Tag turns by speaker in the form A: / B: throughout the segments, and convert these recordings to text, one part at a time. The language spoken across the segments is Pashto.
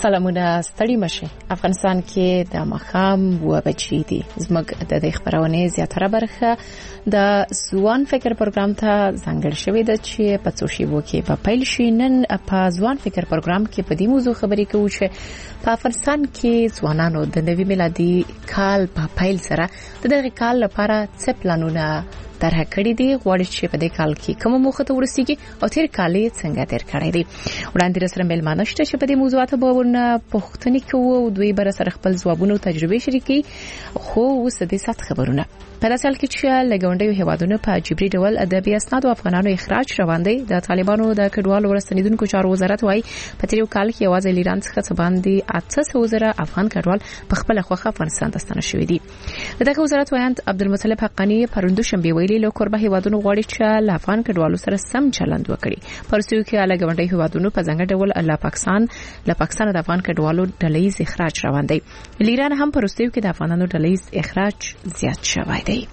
A: سلامونه ستړي مشه. افغانستان کې د مخام و بچی دي. زموږ د خبرونه زیاتره برخه د ځوان فکر پروګرام ته ځانګړې شوې ده چې په څو شیبو کې په پیل شي. نن په ځوان فکر پروګرام کې په دې موضوع خبرې کوو چې په افغانستان کې ځوانانو د نوي میلادي کال په پیل سره د دغه کال لپاره څه پلانونه طرح کړی دي. غواړي چې په دې کال کې کوم موخه ته ورسیږي او تیر کال یې څنګه تیر کړی دی. وړاندې سره مېلمانه شته چې په دې موضوعاتو باندې پوښتنې کوو او دوی بر سره خپل ځوابونه او تجربې شریکي. خو اوس د سات خبرونه په داسې حال کې چې لګونډي هیوادونو په جبري ډول ادبي اسناد او افغانانو اخراج روان دي. د طالبانو د کډوالو ورستنیدونکو چارو وزارت وايي په تیرو کال کې یوازې ایران څخه باندې 800 افغان کډوال په خپل خوخه افغانستان ته ستنه شوي دي. دغه وزارت وایي عبدالمطلب حقانی پروندو شنبه ویلي له قربه هیوادونو غواړي چې له افغان کډوالو سره سم چلند وکړي. پرسیو کې لګونډي هیوادونو په څنګه ډول له پاکستان د افغان کډوالو ډلهیز اخراج روان دي. ایران هم پرسیو کې د افغانانو ډلهیز اخراج زیات شوی دی.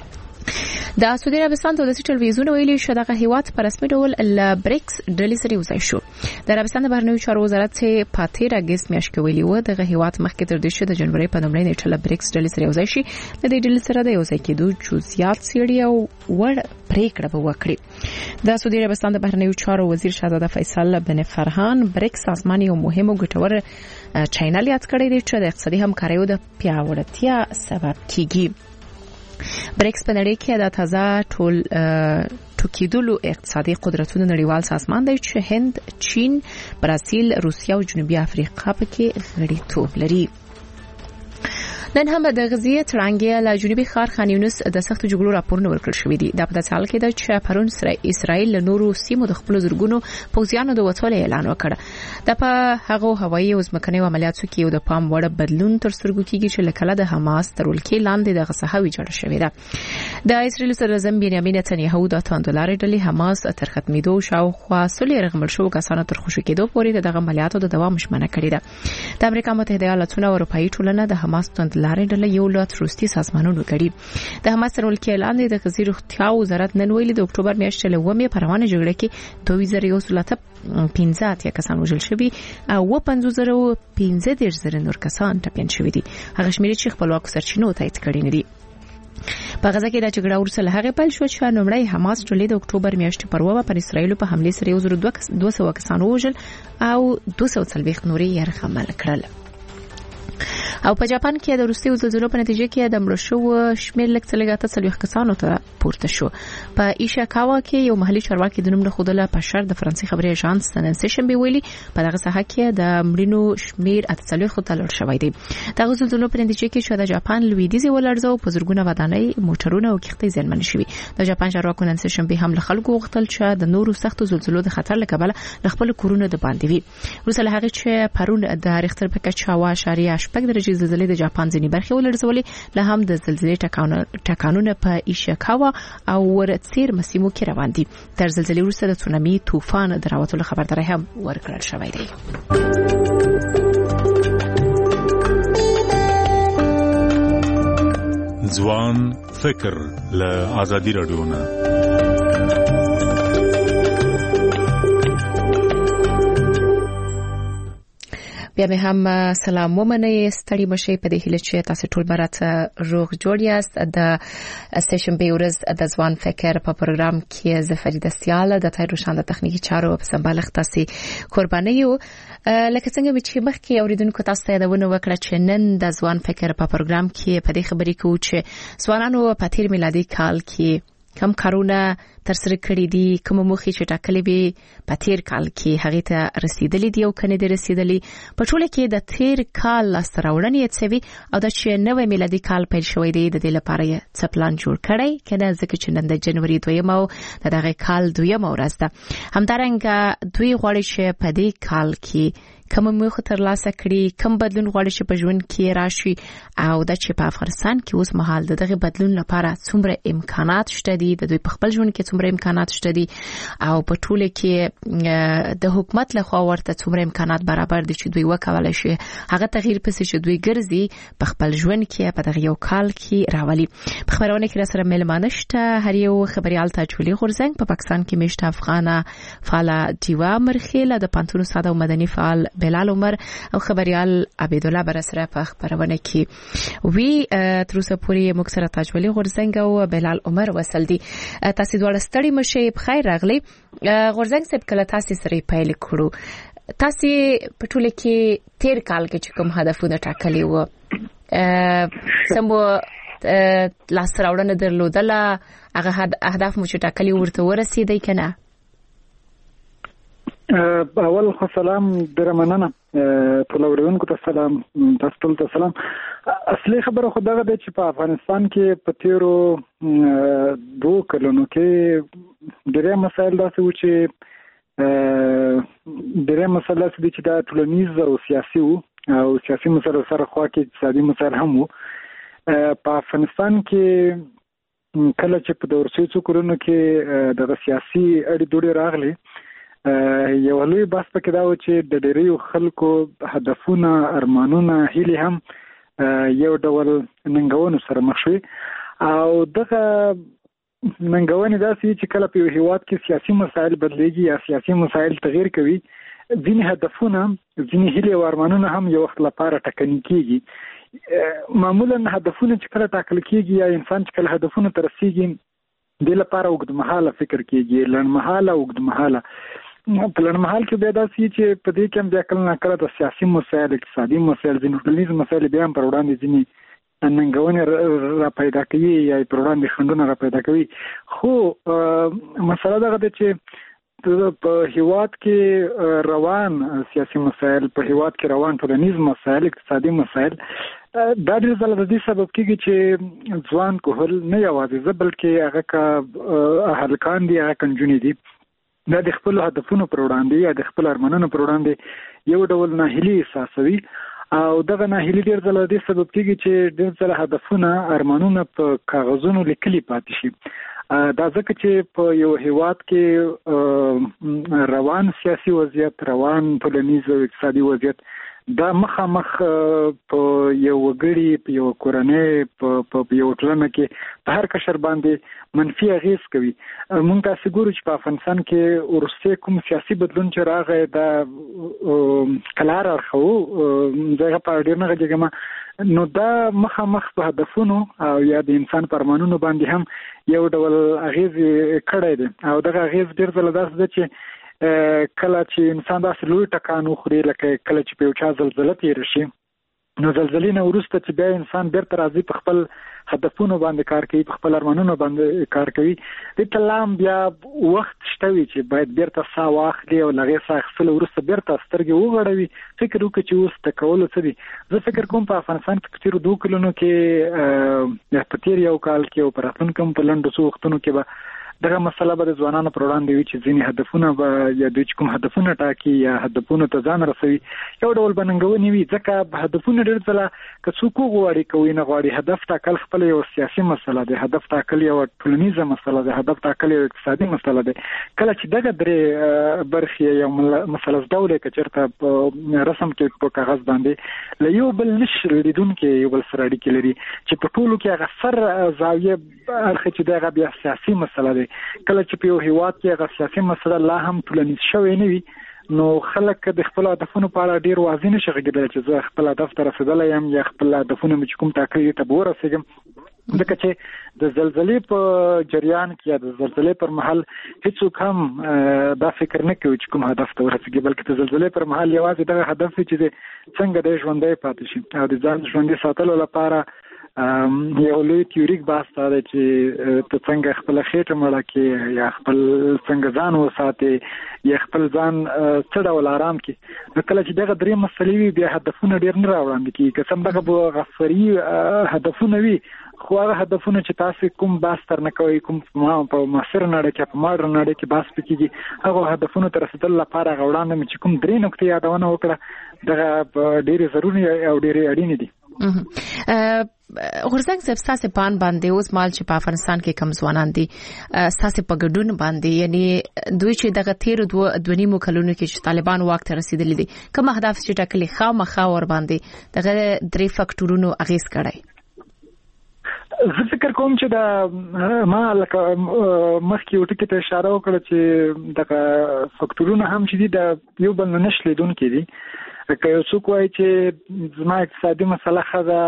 A: د سعودي عربستان دولتي ټلویزیون ویلي چې دغه هیواد په رسمي ډول ل بریکس ډلې سره یوځای شو. د عربستان د بهرنیو چارو وزارت په 13 اگست میاشت کې ویلي و دغه هیواد مخکې تر دې چې د جنوري په لومړۍ نیټه ل بریکس ډلې سره یوځای شي د دې ډلې سره د یوځای کېدو جزئیات څېړي او وړ پریکړه به وکړي. د سعودي عربستان د بهرنیو چارو وزیر شهزاده فیصل بن فرحان بریکس سازمان یو مهم او ګټور چینل یاد کړی دی چې د اقتصادي همکاریو د پیاوړتیا سبب کیږي. بریکس په نړۍ کې د تازه ټوکیدلو اقتصادي قدرتونو نړیوال سازمان دی چې هند، چین، برازیل، روسیه او جنوبي افریقا پکې غړیتوب لري. نن هم د غزې ترانګې له جنوبي ښار خان یونس د سختو جګړو راپورونه ورکړل شوې دي. دا په داسې حال کې ده چې پرون اسرائیل له نورو سیمو د خپل زرګونو پوځیانو د وټولې اعلان وکړ. دا په هغه هوایي او ځمکني عملیاتو کې یو د پام وړ بدلون تر سترګو کېږي چې لکه د حماس تر ولکې لاندې د غصه ویجاړه شوې ده. د اسرائیل صدر اعظم بنیامین نتنیاهو د تاندولاري ډلې حماس تر ختمېدو شاوخوا سولې رغمل شو کسانو تر خوشو کېدو پورې دغه عملیاتو د دوام شمنه کړې ده. د امریکا متحده ایالاتونو او اروپאי ټولنه د حماس تاندولاري ډلې یو لا تروستی سازمانونو غړي. د حماس تر ولکې لاندې د غزې روغتیا وزارت نن ویلي د اکتوبر میاشتې له ومه پروانه جګړه کې 2015 کسان وژل شوي او 5015 نور کسان ټپيان شوي دي. هغه شمېر چې خپلواک سرچینو تایید کړي نه دي. په غزه کې د جګړې ورسره هغه پیل شو چې لومړی حماس ډلې د اکتوبر میاشتې پر وبا پر اسرائیل په حمله سره 1200 کسان وژل او 240 نورې یرغمل کړل. او په جاپان کې د روسي زلزلو په نتیجه کې د مړو شو شمېر لږ څه لږه 30 کسانو ته پورته شو. په ایشیکاوا کې یو محلي چارواکي د نوم نه خوده په شر د فرانسې خبري اژانس نن شنبه ویلي په دغه ساحه کې د مړینو شمېر 48 ته لوړ شوی دی. دغه زلزلو په نتیجه کې شو د جاپان لویدیځ ولړزو په زرګونه ودانۍ، موټرونه او کښتۍ زیانمن شوي. د جاپان چارواکو نن شنبه هم له خلکو غوښتل چې د نورو سختو زلزلو د خطر له کبله خپل کورونه د باندې وي. روسله هغه چې پرون د ریختر په کچه 7.8 درجه زلزلې د جاپان ځینې برخې ولړزولې. له هم د زلزلې ټکانونه په ایشیکاوا او ورڅیر مسیمو کې روان دي. تر زلزلې وروسته د تسونامي طوفان دراوتلو خبرداري هم ورکړل شوې ده.
B: ځوان فکر له آزادي رادیو نه
A: بیا مې هم سلام ومنئ. ستړي مشه په دې هیله چې تاسو ټول برات روغ جوړ یاست. د سیشن به ورځ د ځوان فکر په پروګرام کې زفریده سیاله د تایید روشان د تخنیکی چارو په سمبالښت تاسو قرباني یو. لکه څنګه چې مخکې اوریدونکو تاسو ته یادونه وکړه چې نن د ځوان فکر په پروګرام کې په دې خبرې کوو چې ځوانانو په تیر میلادي کال کې کم کارونه تر سره کړی دي، کوم موخې چې ټاکلې وي په تیر کال کې هغه ته رسیدلې دي او کنه دي رسیدلې. په ټوله کې د تیر کال لاستراوړنې څه وي او د چې نوې میلادي کال پیل شوی دی د دې لپاره څه پلان جوړ کړی کنه ځکه چې نن د جنوري 2 او دغه کال 2 ورځ ده. همدارنګه دوی غواړي چې په دې کال کې کوم موخه ترلاسه کړي، کوم بدلون غواړي چې په ژوند کې راشي او د چې په افغانستان کې اوس مهال دغه بدلون لپاره څومره امکانات شته دي، د دوی په خپل ژوند کې څومره امکانات شته دي او په ټوله کې د حکومت لخوا ورته څومره امکانات برابر دي چې دوی وکولای شي هغه تغییر پسې چې دوی ګرځي په خپل ژوند کې په دغه یو کال کې راولي. په خبرونه کې سره ملمانه شته هر یو خبريال تاجولي غورزنګ په پاکستان کې مشت افغانه فعال دیوا مرخیله د پانتونو ساده او مدني فعال بلال عمر او خبريال عبد الله برسره په خبرونه کې وی تر اوسه پورې موږ سره تاجولي غورزنګ او بلال عمر وصل دي. تاسو دواړه ستړي مشه بخیر راغلي. غورزنګ صاحب کله تاسو سره پیل کړو، تاسو په ټوله کې تیر کال کې کوم هدفونه ټاکلي وو؟ سمو لاس راوړنه درلودله، هغه اهداف مو چې ټاکلي ورته ورسېدی کنه؟
C: اول خو سلام ډیره مننه، ټول اورېدونکو ته سلام، تاسو ټول ته سلام. اصلي خبره خو دغه ده چې په افغانستان کې په تیرو 2 کلونو کې ډېر مسایل داسې وو چې دا ټولنیز او سیاسي وو، او سیاسي مسایل سره خوا کې اقتصادي مسایل هم وو. په افغانستان کې کله چې په ورسېدو کلونو کې دغه سیاسي اړې دوړې راغلي، یو لوی بحث پکې دا و چې د ډېریو خلکو هدفونه، ارمانونه، هیلې هم یو ډول ننګونو سره مخ شوي. او دغه ننګونې داسې چې کله په یو هېواد کې سیاسي مسایل بدلېږي یا سیاسي مسایل تغیر کوي، ځینې هدفونه، ځینې هیلې او ارمانونه هم یو وخت لپاره ټاکنې کېږي. معمولا هدفونه چې کله ټاکل کېږي یا انسان چې کله هدفونه ته رسېږي، دې لپاره اوږدمهاله فکر کېږي، لنډمهاله، اوږدمهاله. په لنډمهال کې بیا داسې چې په دې کې هم بیا کله ناکله د سیاسي مسایل، اقتصادي مسایل، ځینې ټولنیز مسایل بیا هم پر وړاندې ځینې ننګونې را پیدا کوي یا پر وړاندې خنډونه را پیدا کوي. خو مسله دغه ده چې په هیواد کې روان سیاسي مسایل، په هیواد کې روان ټولنیز مسایل، اقتصادي مسایل، دا ډېر ځله د دې سبب کېږي چې ځوان کهول نه یوازې زه بلکې هغه که هلکان دي، هغه که نجونې دي، دا د خپلو هدفونو پر وړاندې یا د خپلو ارمانونو پر وړاندې یو ډول ناهیلي احساسوي. او دغه ناهیلي ډېر ځله د دې سبب کېږي چې ډېر ځله هدفونه، ارمانونه په کاغذونو لیکلي پاتې شي. دا ځکه چې په یو هیواد کې روان سیاسي وضعیت، روان ټولنیز او اقتصادي وضعیت، دا مخامخ په یو وګړي، په یو کورنۍ، په یو ټولنه کې په هر کشر باندې منفي اغېز کوي. مونږ تاسو ګورو چې په افغانستان کې وروسته کوم سیاسي بدلون چې راغی، دا کلار اړخو زه په ډېر نه غږیږم، نو دا مخامخ په هدفونو او یا د انسان په ارمانونو باندې هم یو ډول اغېز کړی دی. او دغه اغېز ډېر ځله داسې ده چې کله چې انسان داسې لوی ټکان وخوري، لکه کله چې په یو چا زلزله تېره شي، نو زلزلې نه وروسته چې بیا انسان بیرته راځي، په خپل هدفونو باندې کار کوي، په خپل ارمانونو باندې کار کوي، دې ته لا هم بیا وخت شته وي چې باید بیرته ساه واخلي او له هغې ساه اخیستلو وروسته بیرته سترګې وغړوي، فکر وکړي چې اوس د کولو څه دي. زه فکر کوم په افغانستان کې په تېرو 2 کلونو کې، په تېر یو کال کې او په راتلونکي هم په لنډو څو وختونو کې به دغه مسله به د ځوانانو پر وړاندې وي چې ځینې هدفونه به یا دوی چې کوم هدفونه ټاکي یا هدفونو ته ځان رسوي، یو ډول به ننګونې وي. ځکه هدفونه ډېر ځله که څوک وغواړي که ویې نه غواړي، هدف ټاکل خپله یو سیاسي مسله ده، هدف ټاکل یو ټولنیزه مسله ده، هدف ټاکل یو اقتصادي مسله ده. کله چې دغه درې برخې یو مثلث ډول که چېرته په رسم کې په کاغذ باندې له یو بل نشي لیدونکي یو بل سره اړیکې لري، چې په ټولو کې هغه سر زاویه اړخ چې دغه بیا سیاسي مسله ده. کله چې په یو هیواد کې هغه سیاسي مسله لا هم ټولنیز شوی نه وي، نو خلک د خپل هدفونو په اړه ډیر واضح نشي غږیدلی چې زه خپل هدف ته رسېدلی یم یا خپل هدفونه مې چې کوم ټاکلي ته به ورسېږم. ځکه چې د زلزلې په جریان کې یا د زلزلې پر مهال هیڅوک هم دا فکر نه کوي چې کوم هدف ته ورسېږي، بلکې د زلزلې پر مهال یوازې دغه هدف وي چې څنګه د ژوندی پاتې شي. او د ځان ژوندي ساتلو لپاره یو لوی تیوریک بحث دا دی چې ته څنګه خپله خېټه مړه کړې یا خپل څنګه ځان وساتې یا خپل ځان څه ډول آرام کړې. نو کله چې دغه درې مسلې وي، بیا هدفونه ډېر نه راوړاندې کېږي. که څه هم دغه به غفري هدفونه وي، خو هغه هدفونه چې تاسو کوم بحث تر نه کوئ، کوم په معاصره نړۍ کې، په ماډرن نړۍ کې بحث پکې کېږي، هغه هدفونو ته رسېدلو لپاره هغه وړاندې مې چې کوم 3 نقطې یادونه وکړه، دغه ډېرې ضروري او ډېرې اړینې دي.
A: غورزنګ صاحب، ستاسو پان باندې اوس مال چې په افغانستان کې کم ځوانان دي، ستاسو په ګډون باندې، یعنی دوی چې دغه تیر 2.5 کلونو کې چې طالبان واک ته رسیدلي دي، کوم اهداف چې ټاکلي خامخا ور باندې دغه 3 فاکټورونو اغیز کړی؟
C: زه فکر کوم چې دا ما لکه مخکې یو ټکي ته اشاره وکړه چې دغه فاکټورونه هم چې دي د یو بل نه نشلیدونکي دي. که یو څوک وایي چې زما اقتصادي مسله ښه ده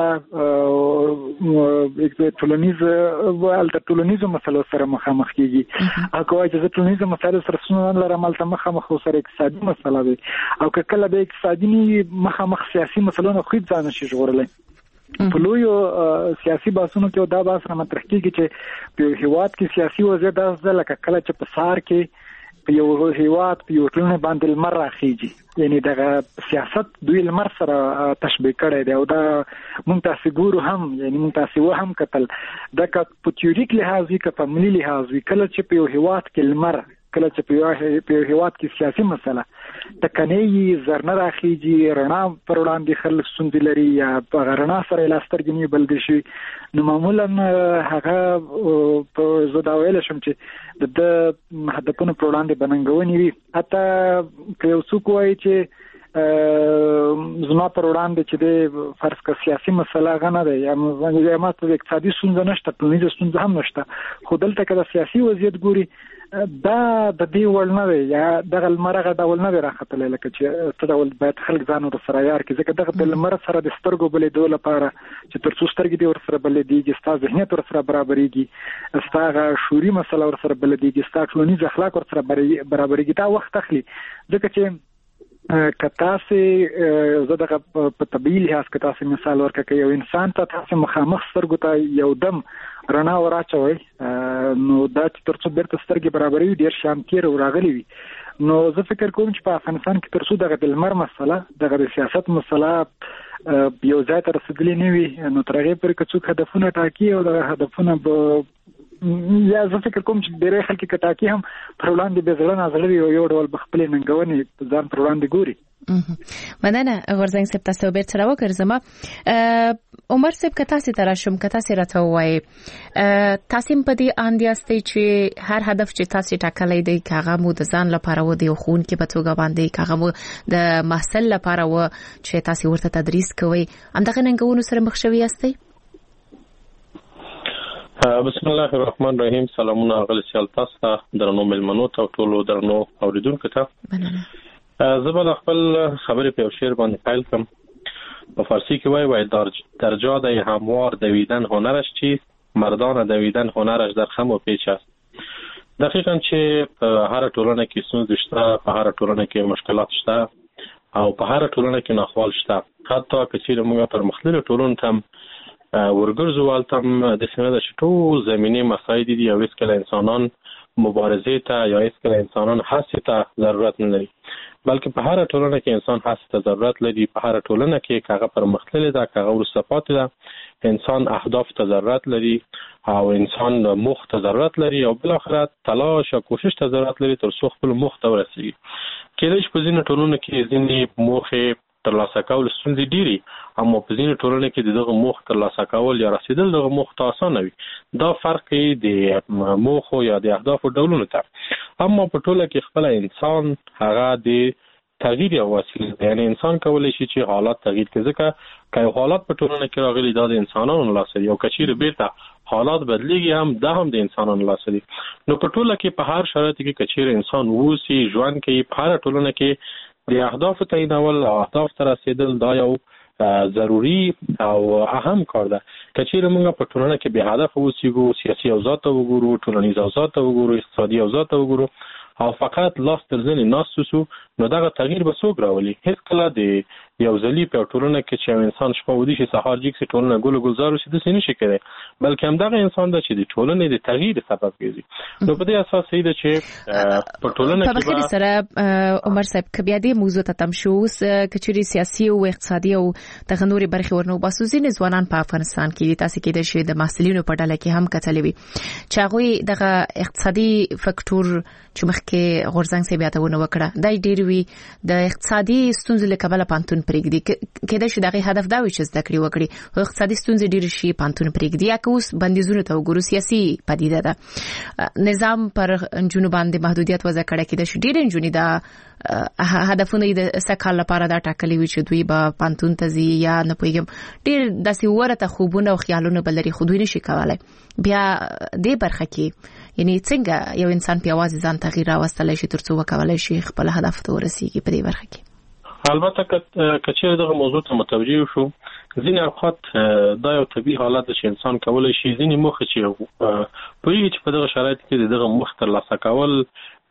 C: ټولنیزو مسلو سره مخامخ کیږي او که وایي چې زه ټولنیزو مسایلو سره ستونزه نه لرم هلته مخامخ سره اقتصادي مسله وي او که کله به اقتصادي نه مخامخ سیاسي مسلو نه خو ځان نشي ژغورلی په لویو سیاسي بحثونو کې دا بحث را مطرح کیږي چې په هیواد کې سیاسي وضعیت داسې ده لکه کله چې په سهار کې په یو هیواد په یو ټولنه باندې لمر راخیږي یعنی دغه سیاست دوی لمر سره تشبیه کړی دی او دا مونږ تاسو ګورو هم یعنی مونږ تاسو هم کتل دا که په تیوریک لحاظ وي که په عملي لحاظ وي کله چې په یو هیواد کې لمر کله چې په یو هیواد کې سیاسي مسله تکنې زرنه راخیږي رڼا پر وړاندې خلک ستونزې لري یا په رڼا سره لاسترګنې بلد شي نو معمولا هغه زه دا ویل شم چې د هدفونو پر وړاندې بننګونې وي حتی که یو څوک وایي چې زما پر وړاندې چې د فرض کړه سیاسي مسله غنه ده یا ماته اقتصادي ستونزه نشته ټولنیزه ستونزه هم نشته خو دلته که د سیاسي وضعیت ګوري دا د دې وړ نه دی یا دغه لمرغه ډول نه دی راختلی لکه چې څه ډول باید خلک ځان ورسره یار کړي ځکه دغه د لمر سره د سترګو بلیدو لپاره چې تر څو سترګې دې ورسره بلیدېږي ستا ذهنیت ورسره برابرېږي ستا هغه شعوري مسله ورسره بلیدېږي ستا ټولنیز اخلاق ورسره برابرېږي دا وخت اخلي ځکه چې که تاسې زه دغه په طبیعي لحاظ که تاسې مثال ورکړه که یو انسان ته تاسې مخامخ سترګو ته یو دم رڼا وراچوئ نو دا چې تر څو بیرته سترګې برابرې وي ډېر شیان تېر او راغلي وي نو زه فکر کوم چې په افغانستان کې تر څو دغه د لمر مسله دغه د سیاست مسله یو ځای ته رسېدلې نه وي نو تر هغې پورې که څوک هدفونه ټاکي او دغه هدفونه به یا زه فکر کوم چې ډېری خلک که ټاکي هم پر وړاندې بې زړه نازړه وي او یو ډول به خپلې ننګونې ځان پر وړاندې ګوري
A: مننه غورځنګ صاحب تاسو بیرته راوګرځم عمر صاحب که تاسو ته راشم که تاسو راته ووایئ تاسو په دې اند یاستئ چې هر هدف چې تاسو ټاکلی دی که هغه مو د ځان لپاره و د یو ښوونکي په توګه باندې که هغه مو د محصل لپاره و چې تاسو ورته تدریس کوئ همدغه ننګونو سره مخ شوي یاستئ
D: بسم الله الرحمن الرحیم سلامونه اغلی سیال تاسو ته درنو ملمنو ته ټولو درنو اوریدونکو ته زه به خپل خبرې په شعر باندې پیل کړم په فارسی کې وایي در جاده هموار دویدن هنرش چیست مردان دویدن هنرش در خم و پیچ است دقیقاً چې په هر ټولنه کې ستونزې شته په هر ټولنه کې مشکلات شته او په هر ټولنه کې ناخوال شته حتی که چیرې موږ پر مختلفو ټولنو ته ورګرځو والتم د سینه د ټول زمینی مسایل دي او هیڅکله انسانان مبارزه ته یا هیڅکله انسانان حسي ته ضرورت نه لري بلکې په هر ټولنه کې انسان حسي ته ضرورت لري په هر ټولنه کې هغه پر مختلف ده هغه ورسته پاتې ده انسان اهداف ته ضرورت لري او انسان مخ ته ضرورت لري او بل اخر تلاش او کوشش ته ضرورت لري تر څو خپل مخ ته ورسیږي کله چې په ځینې ټولنو کې ځینې موخه ترلاسه کول ستونزې ډېرې اما په ځینې ټولنو کې دغه موخ ترلاسه کول یا رسیدل دغه موخ ته اسانه وي دا فرق د موخو یا د اهدافو ډولونو ته اما په ټوله کې خپل انسان هغه د تغییر یو وسیله ده یعنی انسان کولی شي چې حالات تغییر کړي ځکه که حالات په ټولنه کې راغلي دا د انسانانو لاس دی او کچیر بیرته حالات بدلیږي هم دا هم د انسانانو لاس دی نو په ټوله کې په هر شرایط کې کچیر انسان ووسی ژوند کې په هر ټولنه کې د اهداف تعیینول او اهداف ته رسیدل دا یو ضروری او اهم کار ده کچیر موږ په ټولنه کې به هدف ووسیږو سیاسي اوضاع ته وګورو ټولنیز اوضاع ته وګورو اقتصادي اوضاع ته وګورو او فقط لاس تر ځنې ناستو نو دغه تغییر به څوک راولي هیڅ کله د یو ځلې په ټولنه کې چې انسان شپه ودی شي سهار جګ شي ټولنه ګل ګلزار شي د سینې شي کړي بلکې هم دغه انسان د چې د ټولنې د تغییر سبب کیږي نو په دې اساس دی چې په ټولنه کې
A: په سره عمر صاحب کبیا دې موضوع ته تم شو کچري سیاسي او اقتصادي او تغنوري برخي ورنو باسوزین ځوانان په افغانستان کې تاسو کې د شي د محصلینو په ډله کې هم کتلې وي چې هغه دغه اقتصادي فاکټور چې مخکې غورځنګ سي بیا ته ونه وکړه دای ډیر وی د اقتصادي ستونزې له کبله پانتون پرېږدي کله چې دغه هدف دا وي چې زده کړې وکړي او اقتصادي ستونزې ډیر شي پانتون پرېږدي یا که اوس بندیزونه ته وګورو سیاسي پدیده ده نظام پر جنوب باندې محدودیت وضع کړه کې د ډیر جنونی دا هدفونه د سکهال لپاره دا ټاکلي وي چې دوی به پانتون ته ځي یا نه پوهیږم ډیر داسې ورته خوبونه او خیالونه بلري خو دوی نشي کولای بیا دې برخه کې یعنی څنګه یو انسان په आवाज ځان تغییر راوستلای شي ترڅو وکولای شي خپل هدف ته ورسیږي په دې برخه کې
D: البته کچېر دغه موضوع ته متوجه شو ځینې اوقات دا یو طبیعي حالت چې انسان کولای شي ځینې موخې چې پوهیږي چې په دغه شرایطو کې دغه موخ ترلاسه کول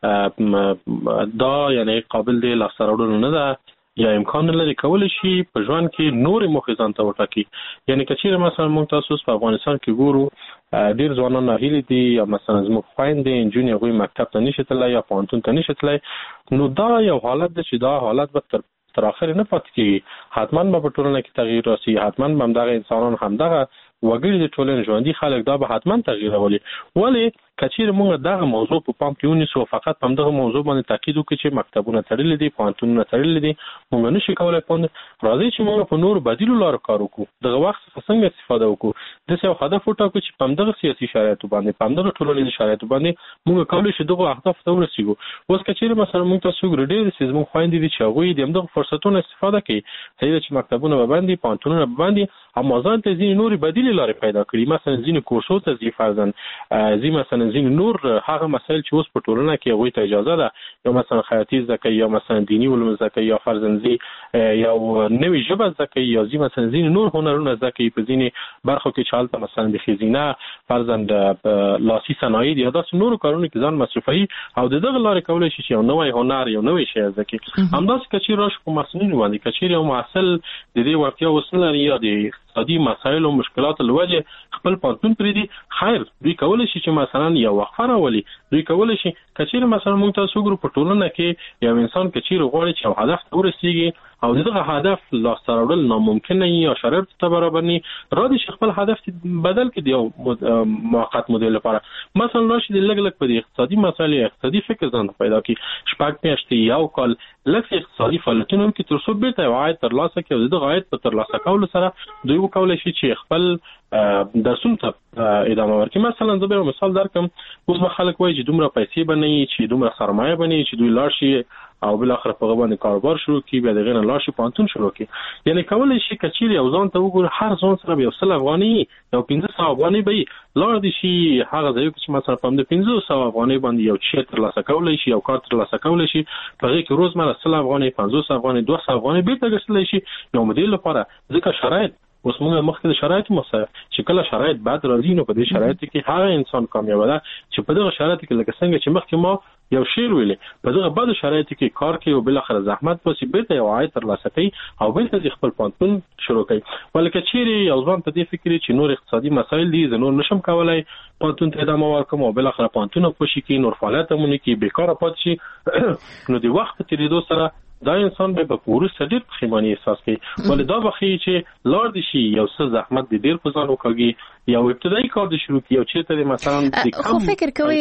D: دا یعنی قابل دی لاسته راوړلو نه ده یا امکان لري کولای شي په ژوند کې نور موخې ځان ته وټاکي. یعنی کچېر مثلا موږ تاسو په افغانستان کې ګورو ډیر ځوانان ناهیلي دي یا مثلا زموږ خويندې انجونې هغوی مکتب ته نشي تللی یا پوهنتون ته نشي تللی، نو دا یو حالت دی چې دا حالت به تر اخر نه پاتې کېږي. حتما به په ټولنه کې تغییر راسي، حتما به همدغه انسانان همدغه وګړي د ټولنې ژوندي خلک دا به حتما تغییر راولي. ولې کچېر موږ دغه موضوع په پام کې ونیسو فقط په همدغه موضوع باندې تاکید وکړو چې مکتبونه تړلي دي، پوهنتونونه تړلي دي، موږ نشو کولای راځي چې موږ په نور بدیلو لارو کار وکړو، دغه وخت څنګه استفاده وکړو، داسې یو هدف وټاکو چې په همدغه سیاسي شرایطو باندې په همدغه ټولنیزو شرایطو باندې موږ کولای شو دغه اهداف ته ورسیږو. اوس کچېر مثلا موږ تاسو ګورو ډېر چې زموږ خویندې دي چې هغوی د همدغه فرصتونو استفاده کوي، صحیح ده چې مکتبونه به بند دي، پوهنتونونه به بند دي، اما ځان ته ځینې نورې بدیلې لارې پیدا کړي، مثلا ځینې کورسو ته ځي فرضاً مثلا ځینې نور هغه مسایل چې اوس په ټولنه کې هغوی ته اجازه ده یا مثلا خیاطي زده کوي یا مثلا دیني علوم زده کوي یا فرضاً ځي یو نوې ژبه زده کوي یا ځي مثلا ځینې نور هنرونه زده کوي په ځینې برخو کې چې هلته مثلا د ښځینه فرضاً لاسي صنایع یا داسې نورو کارونو کې ځان مصرفوي او د دغه لارې کولی شي چې یو نوی هنر یو نوی شی زده کړي. همداسې که چېرې راشو په محصلینو باندې که چېرې یو محصل د دې وړتیا اوس نه لري یا د اقتصادي مسایلو او مشکلاتو له وجې خپل پوهنتون پرېږدي، خیر دوی کولی شي چې مثلا یو وقفه راولي، دوی کولی شي که چېرې مثلا موږ تاسو وګورو په ټولنه کې یو انسان که چېرې غواړي چې یو هدف ته ورسېږي او دغه هدف لاسته راوړل ناممکن نه یا شرایطو ته برابر نه، را دي چې خپل هدف بدل کړي د یو موقت مودې لپاره. مثلا راشي د لږ لږ په دې اقتصادي مسایلو اقتصادي فکر ځان پیدا کړي، 6 میاشتې یو کال لږ اقتصادي فعالیتونه وکړي تر څو بېرته یو عاید ترلاسه کړي او دغه عاید په ترلاسه کولو سره دوی وکولی شي چې خپل درسونو ته ادامه ورکړي. مثلا زه به یو مثال درکړم، اوس به خلک وایي چې دومره پیسې به نه وي، چې دومره سرمایه به نه وي چې دوی لاړ شي او بل اخر په غوښنه کاروبار شروع کړي، بیا دغه نه لاړ شي پوهنتون شروع کړي. یعنی کولی شي که چېرې یو ځان ته وګوري هر ځان سره به 100 افغانۍ یو 1500 افغانۍ به لاړ دي شي هغه ځای کې چې مثلا په همدې 1500 افغانۍ باندې یو شی ترلاسه کولی شي، یو کار ترلاسه کولی شي، په هغې کې روزمره 100 افغانۍ 500 افغانۍ 200 افغانۍ بېرته ګټلی شي یو مودې لپاره. ځکه شرایط اوس موږ مخکې د شرایطو مسایل چې کله شرایط بعد راځي نو په دې شرایطو کې هغه انسان کامیابه ده چې په دغه شرایطو کې لکه څنګه چې مخکې ما یو شعر ویلې په دغه بدو شرایطو کې کار کوي او بالاخره زحمت باسي، بېرته یو عاید ترلاسه کوي او بېرته خپل پوهنتون شروع کوي. ولکه چېرې یو ځوان په دې فکر چې نور اقتصادي مسایل دي زه نور نشم کولی پوهنتون ته ادامه ورکړم او بالاخره پوهنتون پوشي کې نور فعالیت هم ونه کړي بېکاره پاتې شي نو د وخت په تېرېدو سره دا انسان به په وروسته ډېر پښیماني احساس کوي. ولې دا به ښیي چې لاړ دي شي یو څه زحمت د ډېر په ځان وکاږي یو ابتدایي کار د شروع کړي او چېرته د مثلا
A: خو فکر کوئ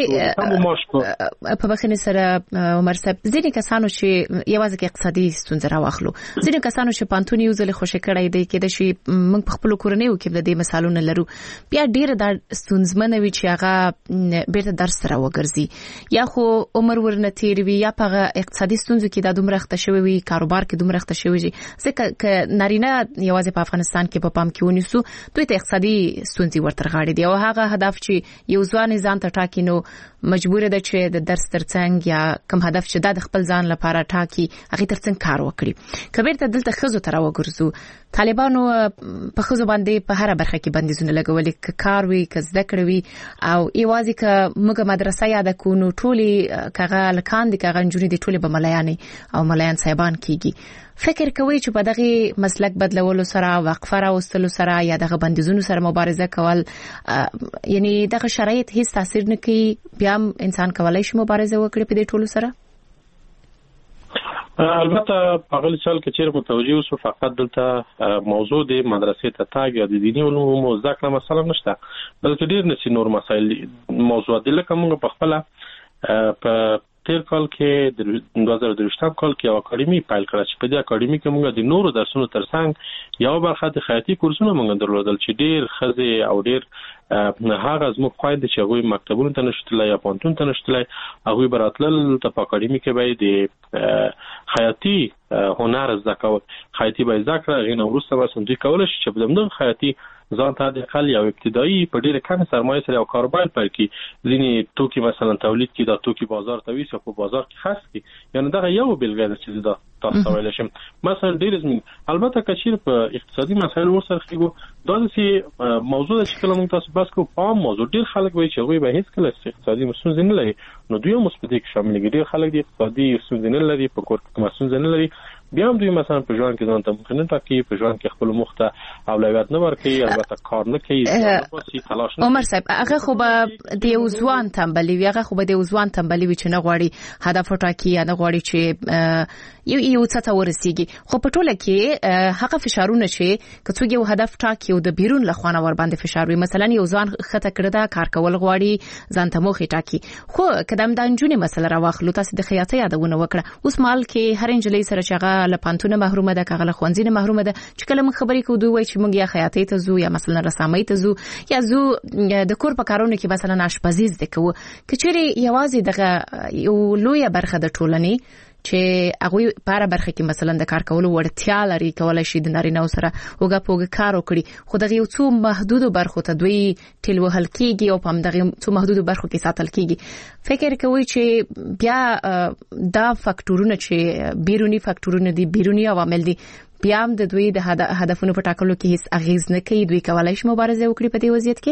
A: په بخښنې سره عمر صاحب ځینې کسانو چې یوازې کې اقتصادي ستونزه راواخلو، ځینې کسانو چې پوهنتون یو ځل خوشې کړی دی کېدای شي موږ په خپلو کورنیو کې د دې مثالونه لرو، بیا ډېره دا ستونزمنه وي چې هغه بېرته درس ته راوګرځي یا خو عمر ورنه تېر وي یا په هغه اقتصادي ستونزو کې دا دومره اخته شوی وي، کاروبار کې دومره اخته شوی وي. ځکه که نارینه یوازې په افغانستان کې په پام کې ونیسو دوی ته اقتصادي ستونزې ورته غاړي دی او هغه هدف چې یو ځوان ځان ته ټاکي نو مجبور ده چې د درس ترڅنګ یا کوم هدف چې د خپل ځان لپاره ټاکي هغه ترڅنګ کار وکړي. کبیر ته دلته خزو تر وګرځو، طالبانو په خزو باندې په هر برخه کې بندیزونه لګولې، ک کار وی ک زده کړې وی او ایوازي ک موږ مدرسه یاد کو نو ټولي کغه لکان دي کغه جوړې دي ټولي به ملایانې او ملایان صاحبان کیږي. فکر کوي چې په دغه مسلک بدلولو سره وقفه راوستلو سره یا دغه بندیزونو سره مبارزه کول یعنی دغه شرایط هیڅ تاثیر نه کوي، بیا انسان کولای شي مبارزه وکړي په دې ټولو سره؟
D: البته په غل چل کې چیرې متوجي اوسو فقط دلته موضوع د مدرسې ته تاګ یا د دیني علومو زده کړه مثلا نشته، بلکې ډېر نشي نور مسایل موضوع دي. لکه موږ په خپل په تیر کال کې د 2023 کال کې یو اکاډمي فایل کړه چې په دې اکاډمي کې موږ د نورو درسونو ترڅنګ یو برخه د خیاطي کورسونه موږ درلودل چې ډېر ښځې او ډېر هغه زموږ خویندې چې هغوی مکتبونو ته نشو تللی یا پوهنتون ته نشو تللی هغوی به راتلل ته په اکاډمي کې به یې د خیاطي هنر زده کول، خیاطي به یې زده کړه، هغې نه وروسته به دوی کولی شي چې په همدغه خیاطي ځان ته د خل یو ابتدایي په ډیره کم سرمایه سره یو کاروبار پیل کړي ځینې توکي مثلا تولید کړي دا توکي بازار ته ویسي په بازار کې خرڅ کړي یعنی دا یو بلګه ده چې دا تاسو ویل شم مثلا ډیر زمين البته کچیر په اقتصادي مسایلو ورسره خېګو دا چې موضوع چې کله موږ تاسو بس کو په موضوع ډیر خلک وایي چې غوي به هیڅ کله اقتصادي مسوز نه لري نو دوی مثبت کې شامل دي ډیر خلک د اقتصادي مسوز نه لري په کور کې مسوز نه لري بیا هم دوی مثلا په ژوند کې ځان ته مخنه ټاکي په ژوند کې خپل مخته اولویت نه ورکوي البته کار نه کوي
A: عمر صاحب هغه خو به د وزوان تنبلي وي هغه خو به د وزوان تنبلي وي چې نه غواړي هدف ټاکي نه غواړي چې یو څه ته ورسیږي خو په ټوله کې هغه فشارونه چې کڅوګ یو هدف ټاکي او د بیرون لخوانه ور باندې فشار وي مثلا یو ځان خطه کړی دا کار کول غواړي ځان ته موخه ټاکي خو قدم د انجونې مسله راوخلو تاسو د خیاطه یادونه وکړه اوس مال کې هر انجلۍ سره چې لپانتونه محرومه ده کغه خوانزینه محرومه ده چې کله موږ خبرې کوو دوی چې موږ یا خیاطۍ ته زو یا مثلا رسامۍ ته زو یا زو د کور په کارونو کې مثلا آشپزي زده کوو کچېری یوازې دغه یو لوی برخه د ټولنې چې هغه په برخه کې مثلا د کار کولو ورتیا لري کولای شي د نارینه سره وګه پوګه کار وکړي خو دغه یو څو محدود برخو ته دوی ټیل وهل کیږي او په دغه څو محدود برخو کې ساتل کیږي فکر کوي چې بیا دا فاکټورونه چې بیرونی فاکټورونه دي بیرونی عوامل دي بیا هم د دوی د هدفونو په ټاکلو کې هیڅ اغیز نه کوي دوی کولای شي مبارزه وکړي په دې وضعیت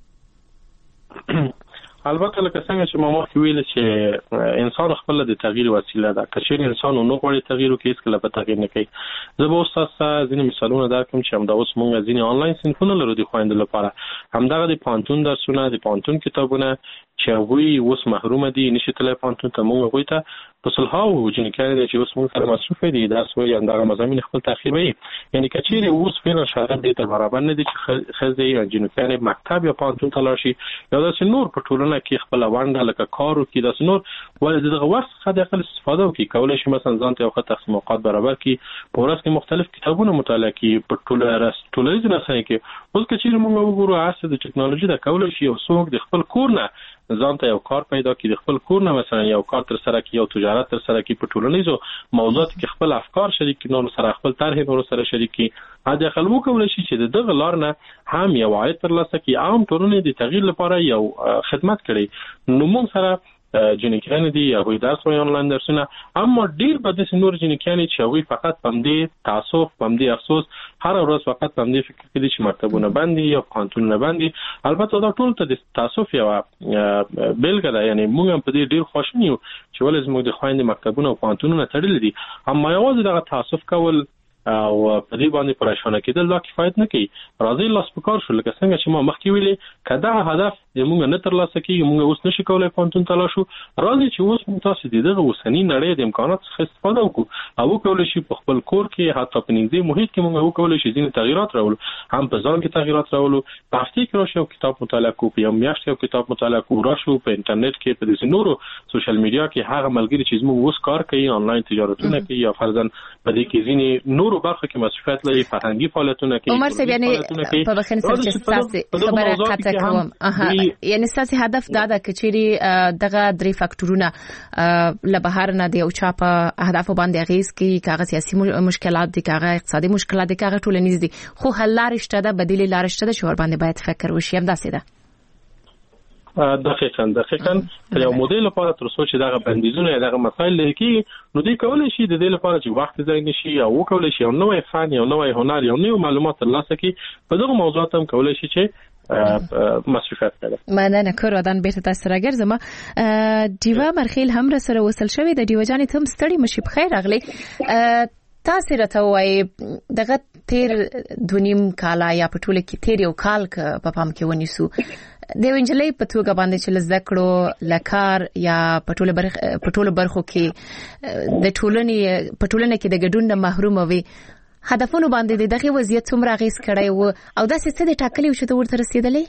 A: کې
D: البته لکه څنګه چې ما مخکې ویل چې انسان خپل د تغییر وسیله ده کچېر انسان نو غواړي تغییر وکړي هیڅ کله به تغییر نه کوي زه به تاسو ځینې مثالونه درکوم چې همدا اوس موږ ځینې آنلاین صنفونه لرو د خويندو لپاره همدغه د پانتون درسونه د پانتون کتابونه چې وی اوس محروم دي نشي تلای پانتون ته موږ غوي ته په صلحاو جنکانه چې اوس موږ سره مصروف دي دا سوی همدغه مضامین خپل تخریبي یعنی کچېر اوس فعلا شاعر دې ته برابر نه دي چې خزې جنکانه مکتب یا پانتون تلاشي یا د نور په ټولنه کې خپل وانډه لکه کارو کې د نور ولې دغه وخت خدای خپل استفاده وکړي کولای شي مثلا ځان ته یو خط تقسیم اوقات برابر کړي په ورځ کې مختلف کتابونه مطالعه کړي په ټولنیز رسنۍ کې اوس کچېر موږ وګورو عصر د ټکنالوژي د کولای شي او څوک د خپل کور نه ځان ته یو کار پیدا کړي د خپل کور نه مثلا یو کار تر سره کړي یو تجارت تر سره کړي په ټولنیزو موضوعات کې خپل افکار شریک کړي نو سره خپل طرح نور سره شریک کړي اده خلکو کولای شي چې دغه لار نه هم یو عاید ترلاسه کړي عام ټولنې د تغییر لپاره یو خدمت کړي نو موږ سره جنکان دي یا وې درس وای آنلاین درسونه اما ډیر به د نور جنکان چې وې فقط پمدې تعصب پمدې افسوس هر ورځ فقط پمدې فکر کوي چې مرتبونه باندې یا قانونونه باندې البته دا ټول ته د تعصب یو بلګه ده یعنی موږ په دې ډیر خوشاله یو چې ولې موږ د خويندې مکتبونه او قانونونه تړل دي اما یوازې دغه تعصب کول او په دې باندې پریشانه کېدل دا کفایت نه کوي راځي لاس پکار شو لکه څنګه چې ما مخکې ویلې کدا هدف موږ نه ترلاسه کیږي موږ اوس نشو کولای پانتون تلاشو راځي چې اوس موږ تاسو دغه وسنی نړۍ د امکانات څخه استفاده وکړو او کولای شي په خپل کور کې حتی په نږدې محیط کې موږ کولای شي ځینې تغیرات راولو هم په ځان کې تغیرات راولو په هفته کې راشو کتاب مطالعه کوو په میاشت یو کتاب مطالعه کوو راشو په انټرنیټ کې په دې نورو سوشل میډیا کې هغه ملګری چې موږ اوس کار کوي آنلاین تجارتونه کوي یا فرضاً په دې کې ځینې نورو برخو کې مسؤلیت لري فرهنګي فعالیتونه کوي
A: عمر صاحب یعنی په بخښنه سره چې تاسو خبره قطع کوم یعنی تاسو هدف دا ده چې دغه درې فاکټورونه له بهر نه دی او چا په اهداف باندې غیز کوي کاغه سیاسي مشکلات دي کاغه اقتصادي مشکلات دي کاغه ټولنیز دي خو حل لار شته ده بدیل لار شته ده چې ور باندې باید فکر وشي هم داسې ده
D: دقیقاً تر یو موډل لپاره تر څو چې دغه بندیزونه دغه مسایل لکه نو دوی کولای شي د دې لپاره چې وخت ځای نشي او کولای شي نو فن یو نوې هنر یو نوې معلومات ترلاسه کړي په دغه موضوعات هم کولای شي چې مصرفات کړي
A: مننه کورودان بیرته تاسو راګرځم دیوا مرخیل هم سره وصل شوی د دیوا جان ته هم ستړي مشي بخیر اغلی تاسو راته وای دغه تیر دونیم کالا یا پټوله کې تیر یو کال په پام کې ونیسو د وینجلې په توګه باندې چې لزکړو لکار یا پټوله برخو کې د ټولنې پټولنه کې د ګډون نه محروم وي هدفونو باندې دغه وضعیت څومره غیس کړی وو او دا څه د ټاکلي شو ته ورته رسیدلې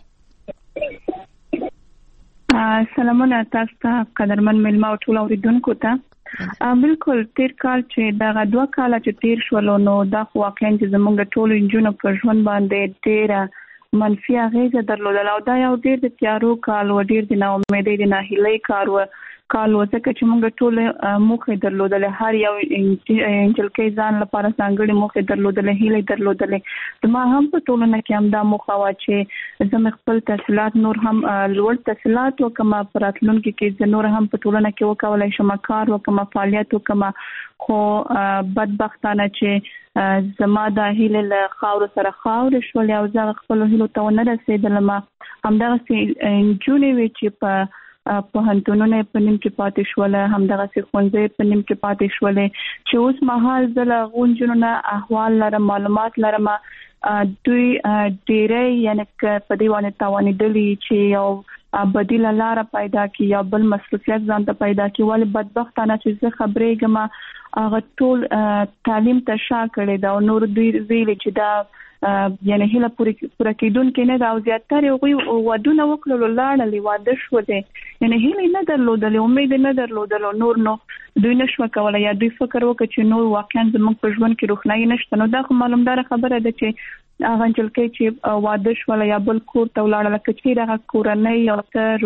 E: سلامونه تاسو ته قدرمن ملما او ټول اوریدونکو ته بالکل تیر کال چې دا 2 کال چې تیر شول نو دا واقعا چې زمونږ ټول انجونو پر ژوند باندې ډیر منفي اغیزه درلودل او دا یو ډیر د تیارو کال و ډیر د ناامیدۍ د ناهیلۍ کار و کال وځکه چې موږ ټول موخه درلودل هر یو انجلکې ځان لپاره څنګه موخه درلودل هیله درلودل زما هم په ټولنه کې هم دا موخه وا چې زم خپل تحصیلات نور هم لوړ تحصیلات وکما پراتلونکو کې نور هم په ټولنه کې وکولای شم کار وکما فعالیت وکما خو بدبختانه چې زما د هیله له خاور سره خاور شول او زه خپل هیله ته نه رسیدلم همدغه انجونې وی چې په هنتونونه په نیم کې پاتې شول همدغه څخه په نیم کې پاتې شول چې اوس مهال زله غونجونه احوال لرم معلومات لرم دوی ډېرې یعنی په دیوانه توانیدلی چې یو بدیل لار پیدا کی یا بل مسؤلیت ځان ته پیدا کی ول بدبختانه چې زه خبرېږم هغه ټول تعلیم ته شا کړی دا نور دوی ویل چې دا یعنی هله پوره کېدون کې نه دا او زیاتره یو ودونه وکړل لاړل واده شو دي یعنی هله نه درلودل امید نه درلودل نور نو دوی نشو کولای یا دوی فکر وکړي چې نو واقعا زموږ په ژوند کې روښنايي نشته نو دا معلومدار خبره ده چې هغه انجلکې چې واده شو یا بل کور ته ولاړل چې دا کورنۍ یو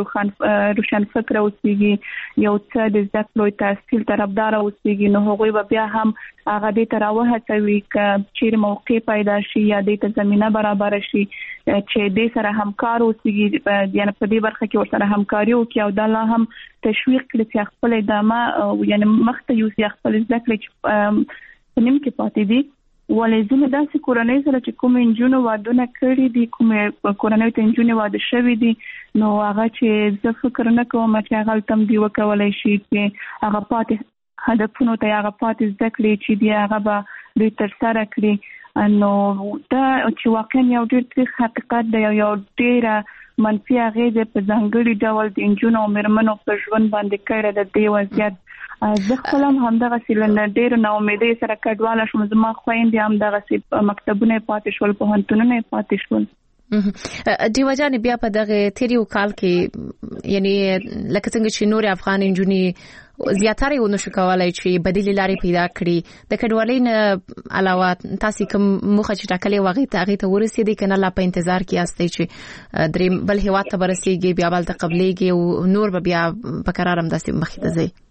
E: څه روشن فکر اوسېږي یو څه د ځکلوي تحصیل طرفدار اوسېږي نو هغوی بیا هم هغه دې تراوه هڅوي چې موقع پیدا شي یا دې زمينه برابر شي چې دې سره همکار اوسېږي یعنی په دې برخه کې ورسره همکاري وکړي او دا لا هم تشویق کړي چې خپل ادامه یعنی مخته یو ځای خپل ځکه چې نیم کې پاتې دي ولې زموږ داسې کورنۍ سره چې کوم انجونو وادونه کړی دي کوم کورنۍ ته انجونو واده شوی دي نو هغه چې زه فکر نه کوم چې هغه تم دی وکولای شي چې هغه پاتې هدفونو ته هغه پاتې ذکر چې دی هغه به دوی تر سره کړی نو دا چې واقعا یو ډېر حقیقت دی یو ډېر منفي اغیزه په ځانګړي ډول د انجونو او مېرمنو په ژوند باندې کړی د دې وضعیت زه خپلم همدغه سیلنه ډېر نو امیدې سره کډواله شوم زما خويندې همدغه مکتبونه پاتې شول په هنتونونه پاتې شول
A: دی وجانه بیا په دغه تیریو کال کې یعنی لکه څنګه چې نور افغان انجونی زیاتره ونه شو کولای چې بدیل لارې پیدا کړي د کډوالۍ نه علاوه تاسو کوم مخه چې ټاکلې وغه ته ورسېدي کنه لا په انتظار کې یاستئ چې دریم بل هوا ته ورسېږي بیا بل ته قبلېږي او نور بیا په قرارم داسې مخې ته ځي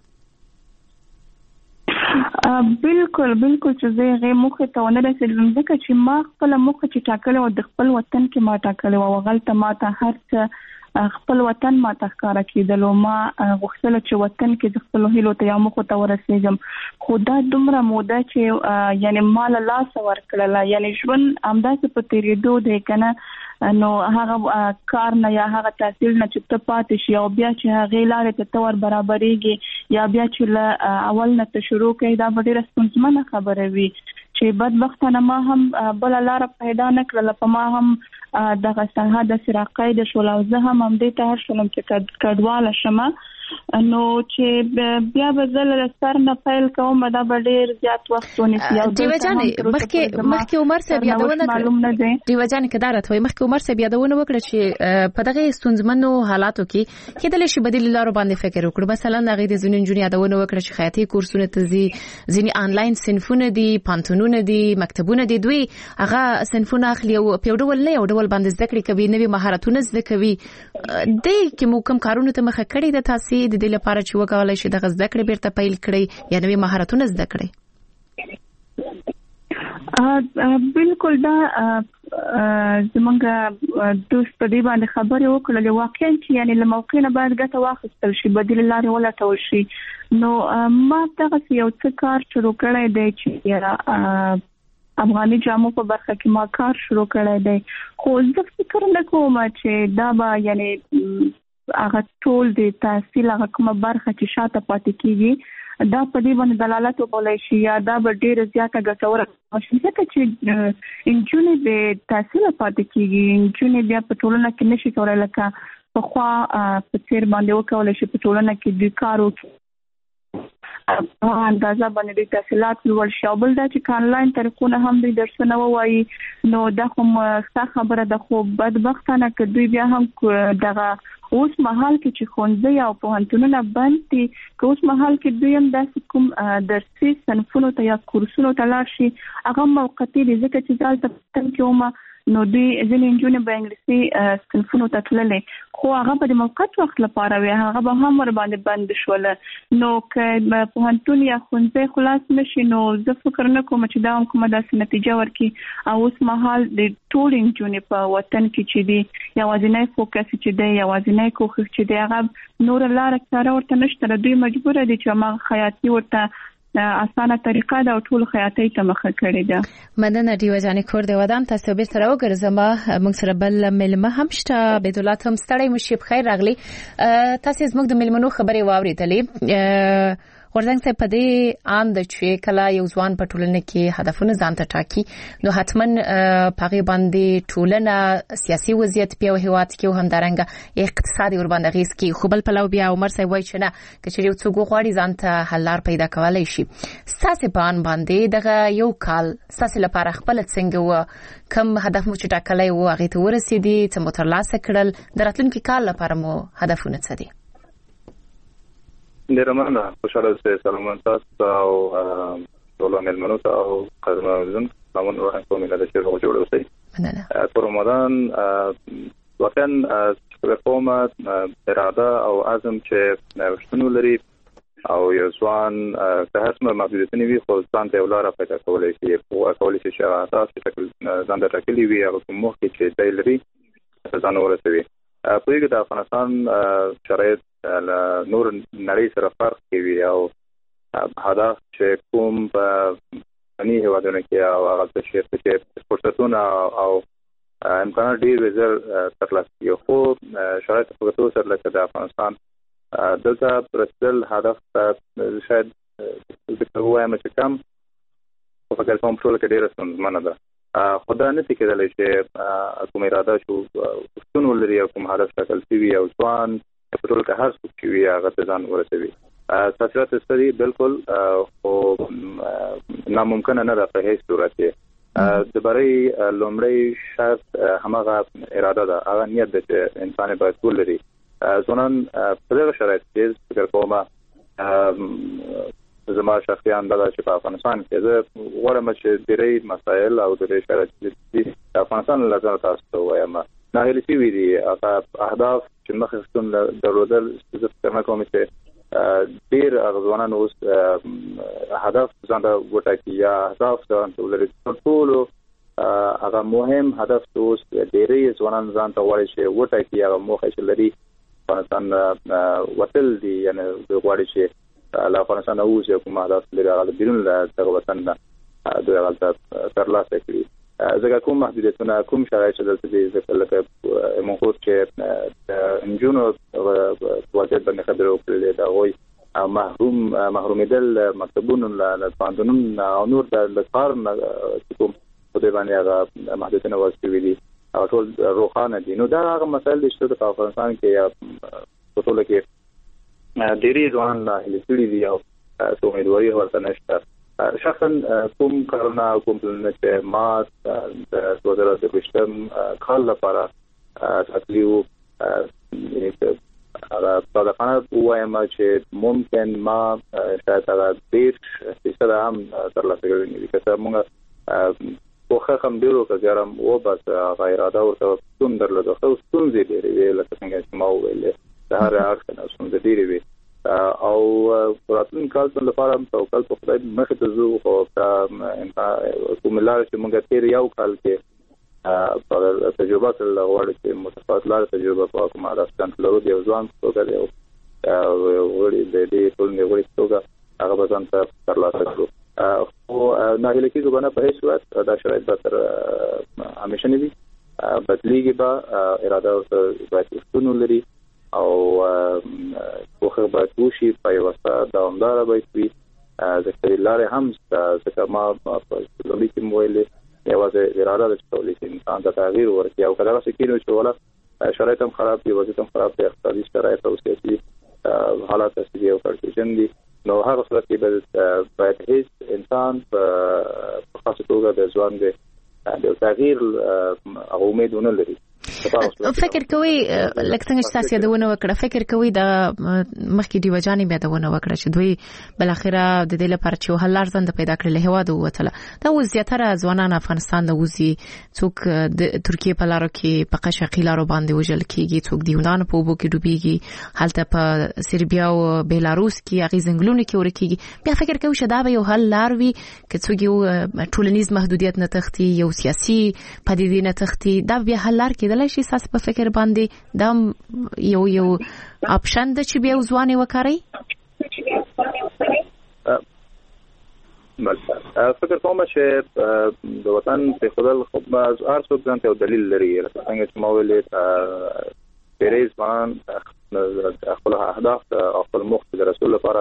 E: بالکل چې زه غي مخه ته ونه رسیدم ځکه چې ما خپل مخه چې ټاکل او د خپل وطن کې ما ټاکل او غلطه ما ته هر څه خپل وطن ما ته ښکارا کېدل او ما غوښتل چې وطن کې د خپل هیلو ته یا مخه ته ورسېږم خو دا دومره موده چې یعنی مال لاس ورکړل یعنی ژوند همداسې په تیریدو دی کنه نو هغه کار نه یا هغه تحصیل نه چې ته پاتې شي او بیا چې هغه لارې ته تور برابرېږي یا بیا چې اول نه ته شروع کړي دا ډېره ستونزمنه خبره وي چې بدبختانه ما هم بل لار پیدا نه کړل په ما هم دغه ساحه د سراقای د شول او زه هم دې ته هر شلم چې کډواله شمه نو چې بیا بزل سر نه فایل کوم دا ډېر زیات وخت ونیسي او
A: دی وجانه مخکې عمر صاحب یادونه
E: معلوم نه دی
A: دی وجانه کدارت وای مخکې عمر صاحب یادونه وکړه چې په دغه ستونزمنو حالاتو کې کېدل شي بدیل لارو باندې فکر وکړو مثلا هغه د زونین جون یادونه وکړه چې خیاطي کورسونه ته ځینی آنلاین صنفونه دي پانتونونه دي مکتبونه دي دوی هغه صنفونه اخلي او په ډول نه یو ډول باندې ذکر کوي نوې مهارتونه زده کوي د کوم کارونه ته مخه کړی د تاسو د دې لپاره چې وکولای شي د غزه کړې بیرته پیل کړي یا نوې مهارتونه زده کړي
E: بالکل دا زمونږ دوست په دې باندې خبرې وکړلې واقعا چې یعنی له موقع نه باید ګټه واخیستل شي بدیل لارې ولټول شي نو ما دغه یو څه کار شروع کړی دی چې افغاني جامو په برخه کې ما کار شروع کړی دی خو زه فکر نه کوم چې دا به یعنی هغه ټول د تحصیل هغه کومه برخه چې شاته پاتې کیږي دا په دې باندې دلالت وکولای شي یا دا به ډیره زیاته ګټوره شي چې انجونې د تحصیل پاتې کیږي انجونې بیا په ټولنه کې نشي کولای لکه په خوا په تیر باندې وکولای شي په ټولنه کې د کار وکړي اندازه باندې د تحصیلات لوړ شي بل دا چې آنلاین طریقونه هم د درسونه وایي نو دا کوم څه خبره ده خو بدبختانه چې دوی بیا هم دغه اوس مهال کې چې ښوونځي او پوهنتونونه بند دي که اوس مهال کې دوی هم داسې کوم درسي صنفونو ته یا کورسونو ته لاړ شي هغه موقتي دي ځکه چې ځل ته کې نو دوی ځینې نجونې به انګلیسي صنفونو ته تللې خو هغه په د موقت وخت لپاره وي هغه به هم ور باندې بند شول نو که په هنتون یا خونځې خلاص نشي نو زه فکر نه کوم چې دا هم کومه داسې نتیجه ورکړي او اوس مهال د ټول نجونې په وطن کې چې دی یوازینی فوکس چې دی یوازینی کوښښ چې دی هغه نور لاره چاره ورته نشته دوی مجبور دي چې هغه خیاطي ورته اسانه طریقه دا ټول خیاطي ته مخه کړې ده
A: مننه دیو جانې کور دی ودان تاسو به سره وګرځم موږ سره بل ملمه هم شته بدولت هم ستړی مشي بخیر راغلی تاسو زموږ د ملمنو خبري واوریدلې ورځنګ څه پدې ان د چې کله یو ځوان په ټولنه کې هدفونه ځان ته ټاکي نو حتمن پغې باندې ټولنه سیاسي وضعیت په هیواد کې هم درنګ اقتصادي ور باندې غیس کې خپل پلو بیا عمر سي وای چې نه کچې یو څوک غواړي ځان ته حلار پیدا کولای شي ساسه پان باندې دغه یو کال ساسه لپاره خپل څنګه و کم هدف مو چې ټاکلای و هغه ته ورسېدي چې مو ترلاسه کړل دراتلونکي کال لپاره مو هدفونه څه دي
F: نرمانه خوشاله سه سلامون تاسو او ټول ملمنو ته او قدرمن سلامون روح کوم له دې چې جوړ اوسئ مننه په رمضان واقعا کومه اراده او عزم چې وشتنو لري او یو ځوان که هڅه محدودیتونه وي خو ځان ته ولاره پیدا کولای شي او کولای شي چې اساس شکل ځان ته ټاکلي وي او کوم وخت چې دی لري ځان ورسوي په یوه د افغانستان شرایط نور نړۍ سره فرق کوي او هدف چې کوم په اني هوادونه کې او هغه چې فرصتونه او امکانات ډېر وزر ترلاسه کوي خو شرایط په توګه سره لکه د افغانستان دلته رسل هدف شاید د وایم چې کم په فکر کوم ټول کې ډېر ستونزمنه ده خدای نه تکیدلی چې کوم اراده شو څنګه ولري کوم هدف ټاکل شوی او ځوان په ټول کې هر څه چې وي هغه ته ځان ورسوي تاسو ستاسو بالکل او ناممکن نه ده په هیڅ صورت کې د بری لومړی شرط همغه اراده ده هغه نیت ده چې انسان باید ولري ځوانان په دغه شرایط کې فکر کوم زما شخصي اندازه چې په افغانستان کې زه غواړم چې ډېری مسایل او ډېری شرایط چې افغانستان لپاره تاسو وایم نه هلي وی دي اهداف چې مخکې درلودل چې څنګه کوم چې ډېر ځوانان اوس هدف ځان ته وټاکي یا اهداف ځان ته ولري ټول هغه مهم هدف اوس ډېری ځوانان ځان ته وایي چې وټاکي هغه موخه چې لري افغانستان وتل دي یعنی غواړي چې لا افغانستان او چې کومه هدف لري هغه بیرون له دغه وطن نه دوی هغه ترلاسه کړي ځکه کوم محدودیتونه کوم شرایط دلته دي ځکه لکه موږ چې انجونو وضعیت باندې خبرې وکړلې دا وایي محرومیدل مکتبونو له پاندونو او نور د کار کوم په دې باندې هغه محدودیتونه واسطوي دي او ټول روخانه دي نو دا هغه مسایل دي چې په افغانستان کې یا په ټول کې ډېری ځوان لا هلي دي او څو امیدواري ورته نشته شخصا کوم کارونه کوم چې ما د 2023 کال لپاره تکلیو هغه صادقانه وایم چې ممکن ما شاید هغه 10% هم ترلاسه کړی نه کته موږ خو هم ډیرو کارم او بس غیراده ورته څوم درلوده خو څوم دې ډیری لکه څنګه چې ما ویل د هر اړخ نه څوم دې ډیری او راتلون کال په لپاره توکل په خدای مخه ته زو او کوم لار چې موږ تیر یو کال کې په تجربه سره لغوړ چې متفاوت تجربه په کومه راستان لرو دی ځوان توګه دی او وړي د دې ټول نه وړي توګه هغه به ځان ته ترلاسه کړو او نه هلي کېږي باندې په هیڅ وخت دا شرایط به تر همیشه نه وي بدلیږي به اراده او باید ستونو لري او خوخه باید وشي په یو واسطه دوامدار باید وي ځکه لارې هم ځکه ما په لومړي کې ویلې یوازې اراده د ټولې چې انسان ته تغییر ورکړي او کله چې کینو چې ولا شرایط هم خراب دي وضعیت هم خراب دي اقتصادي شرایط او سیاسي حالات سیاسي او کړکېچن دي نو هغه صورت کې باید هیڅ انسان په خاصه توګه د ځوان د تغییر امید ونه لري
A: فکر کوي لکه څنګه چې تاسو یادونه وکړه فکر کوي د مخکې دی وجاني بیا دونه وکړه چې دوی بل اخره د دې لپاره چې حل لارځند پیدا کړل هواد وته دا وزیاتره ځوانان افغانستان د وزي څوک د ترکیه په لارو کې په قشقی لارو باندې وژل کیږي څوک د یونان په وبو کې ډوبېږي حالت په سربیا او بیلاروس کې هغه زنګلونه کې ورکیږي بیا فکر کوي چې دا به یو حل لار وي چې څوک یو ټولنیز محدودیت نه تختی یو سیاسي پدیدې نه تختی دا بیا حل لار کېدلای شي تاسو په فکر باندې دا یو اپشن د چې بیا ځواني وکړي
F: فکر کوم چې د وطن په خپل خو از ارسو ځان ته دلیل لري څنګه چې مولې پیریز باندې خپل اهداف او خپل مخ د رسول لپاره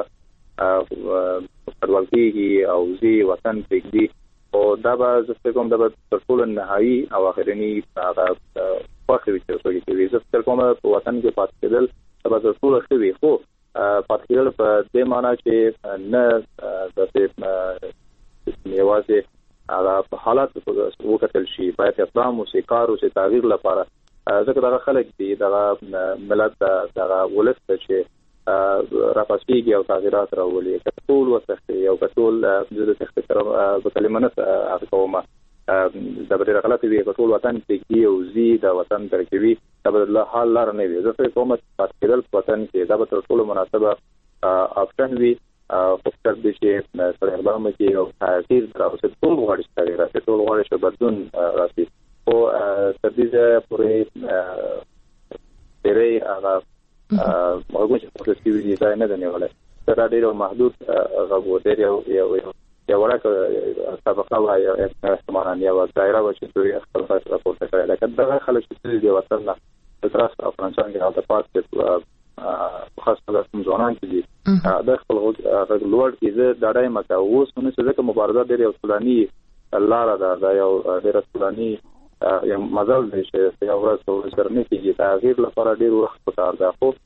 F: خپلواکي او زی وطن پکې او دا به زه کوم د ټول نهایی او اخرنی هغه واخلي چې څه کوي زه فکر کوم په وطن کې پات کېدل دا به ټول خوي خو پات کېدل په دې معنی چې نه د یوازې هغه په حالات وکتل شي باید اقدام او کار او تغییر لپاره ځکه دا خلک دي دا ملت دا ولست چې راپاسيږي او تغیرات راولي ټول وسخت او ټول د تخت سره په کلمنه هغه کومه دا به غلط وي ټول وطن کې او زی دا وطن ترکیبي دا به الله حال لار نه وي زه کوم پات کېدل وطن کې دا به ټول مناسبه اپشن وي فکر دي چې سره برابر کې او تغییر راوځي ټول غواړي تغییر راځي ټول غواړي چې بدلون راځي او تر دې پورې ډېرې هغه موږ چې په دې ویډیو ځای نه دنيولای دا ډېر محدود غوړ ډېر یو ورکه سابقه وایي احتمالاً یو ځایره و چې دوی خپل فیصله راپورته کړي لکه دا خلک چې د وطن نه په تراس افغانستان کې د پات خاصه د ځوانان چې دي د خپل غوړ کې زه دا ډای مکه اوس نو څه مبارزه ډېر یو فلاني لاره دا یو ډېر فلاني یو مزل دی چې یو ورځ سره نه کېږي تغییر لپاره ډېر وخت پکار دی خو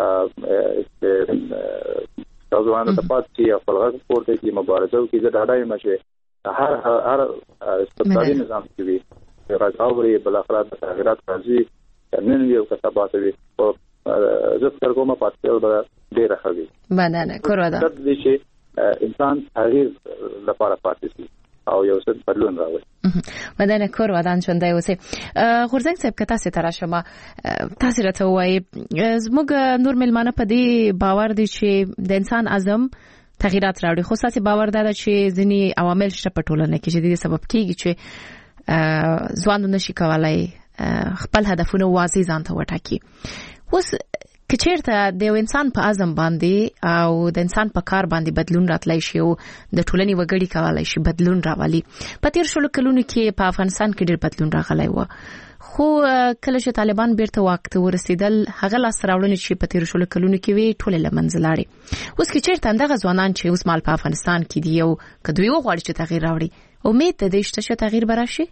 F: تاسو باندې د پاتې خپل غږ پورته کې مبارزه کې زه ډاډه یم چې هر استقلالي نظام کې وي راځي بل اخر د تغیرات راځي نن یو کتابات وي او زه فکر کوم پاتې به ډېر ښه وي
A: باندې کورو دا
F: چې انسان تغییر لپاره پاتې شي او یو څه بدلون راوړي
A: مدنه کور ودان چوندای اوسه غورځنګ صاحب کته ستاره شمه تاسو راته وایي زموږ نور ملمانه په دې باور دي چې د انسان اعظم تغیرات راوړي خو ساسي باور ده چې ځینی عوامل شته په ټولنه کې چې د سبب کیږي چې ځوان نشي کولای خپل هدفونه واضح ځان ته وټاکي اوس کچیرته د انسان په اعظم باندې او د انسان په کار باندې بدلون راتلای شي او د ټولنې وګړي کولای شي بدلون راولي په تیر شلو کلونو کې په افغانستان کې ډېر بدلون راغلی و خو کله چې طالبان بیرته واک ته ورسېدل هغه لاس راوړنې چې په تیر شلو کلونو کې وی ټول لمنځه لاړې اوس کچیرته دغه ځوانان چې اوس مال په افغانستان کې دی او کدوې وغواړي چې تغییر راوړي امید ده چې تغییر براشي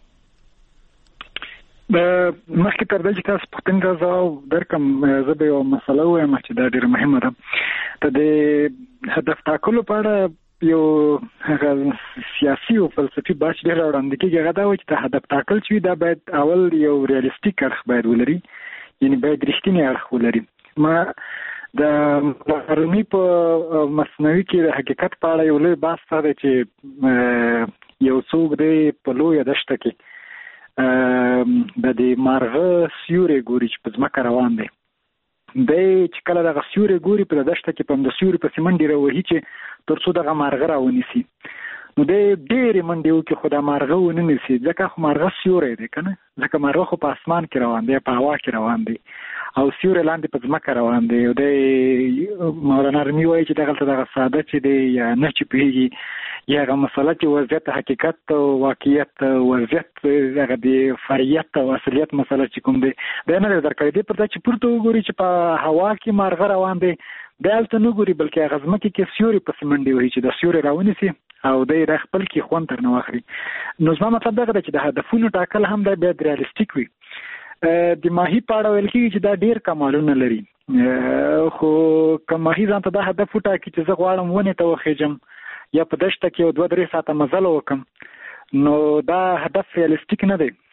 C: مخکې تر دې چې تاسو پښتنګ راځو درکم زه به یو مسله وایم چې دا ډېر مهمه ده د هدف ټاکلو په اړه یو سیاسي او فلسفي بحث ډېر وړاندې کېږي هغه دا و چې د هدف ټاکل چې دا باید اول یو ریالیستیک اړخ باید ولري یعنی باید رښتینی اړخ ولري ما د هرمي په مصنوعي کې د حقیقت په اړه یو لوی بحث دی چې یو څوک دی په لویه دښته کې د دې مارغه سیوري ګوري چې په ځمکه روان دی چې کله دغه سیوري ګوري په دښته کې په د سیوري په سیمنډي راوهي چې تر څو دغه مارغه راونیسي نو د ډېرې منډیو کې خو د مارغه ونیسي ځکه خو مارغه سیوري دی که نه ځکه مارغه خو په اسمان کې روان دی په هوا کې روان دی او سیوري لاندې په ځمکه روان دی او د مولانا رومي وایي چې دغه ساده چې دی یا نه چې پوهېږي یا هغه مسله چې وضعیت حقیقت او واقعیت وضعیت هغه د فریت او اصلیت مسله چې کوم دی دا نه درکړی دی پر دا چې پورته وګوري چې په هوا کې مارغه روان دی دا هلته نه ګوري بلکې هغه ځمکې کې سیوري پسې منډې وهي چې د سیوري راونیسي او دی د خپل کې خوند ترنه واخلي نو زما مطلب دغه دی چې د هدفونو ټاکل هم دا باید ریالیستیک وي د ماهي په اړه ویل کېږي چې دا ډېر کمالونه لري خو که ماهي ځان ته دا هدف وټاکي چې زه غواړم ونې ته وخېږم یا په دښته کې 2-3 ساعته مزل وکم نو دا هدف ریالیستیک نه دی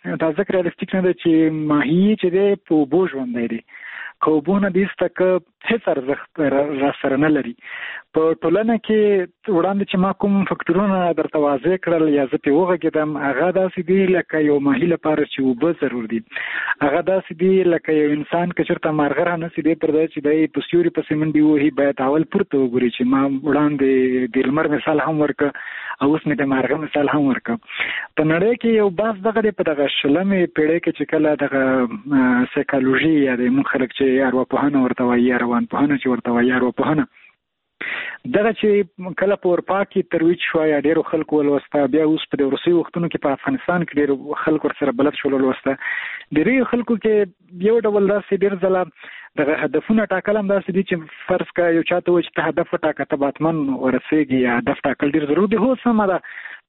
C: دا ځکه ریالستیک نه دی چې ماهي چې دی په اوبو ژوندی دی، که اوبو نه دي ستکه هیڅ ارزښت را سره نه لري. په ټولنه کې وړاندې چې ما کوم فکټورونه درته واضح کړل یا زه پې وغږېدم، هغه داسې دي لکه یو ماهي لپاره چې اوبه ضرور دي، هغه داسې دي لکه یو انسان که چېرته مارغه رانسي دی پر دی چې دی په سیوري پسې منډې وهي، باید اول پورته وګوري چې ما وړاندې د لمر مثال هم ورکړه او اوس مې د مارغه مثال هم ورکړه. په نړۍ کې یو بحث دغه دی په دغه شلمې پیړۍ کې چې کله دغه سایکالوژي یا د موږ خلک چې ارواپوهنه ورته وایي یا روانپوهنه چې ورته وایي ارواپوهنه، دغه چې کله په اروپا کې ترویج شوه یا ډېرو خلکو ولوسته، بیا اوس په د وروستیو وختونو کې په افغانستان کې ډېرو خلکو ورسره بلد شول ولوسته. ډېرو خلکو کې یو ډول داسې ډېر ځله دغه هدفونه ټاکل هم داسې دي چې فرض کړه یو چاته وایي چې ته هدف وټاکه ته به حتمن ورسېږي یا هدف ټاکل ډېر ضرور دي. هو سمه ده،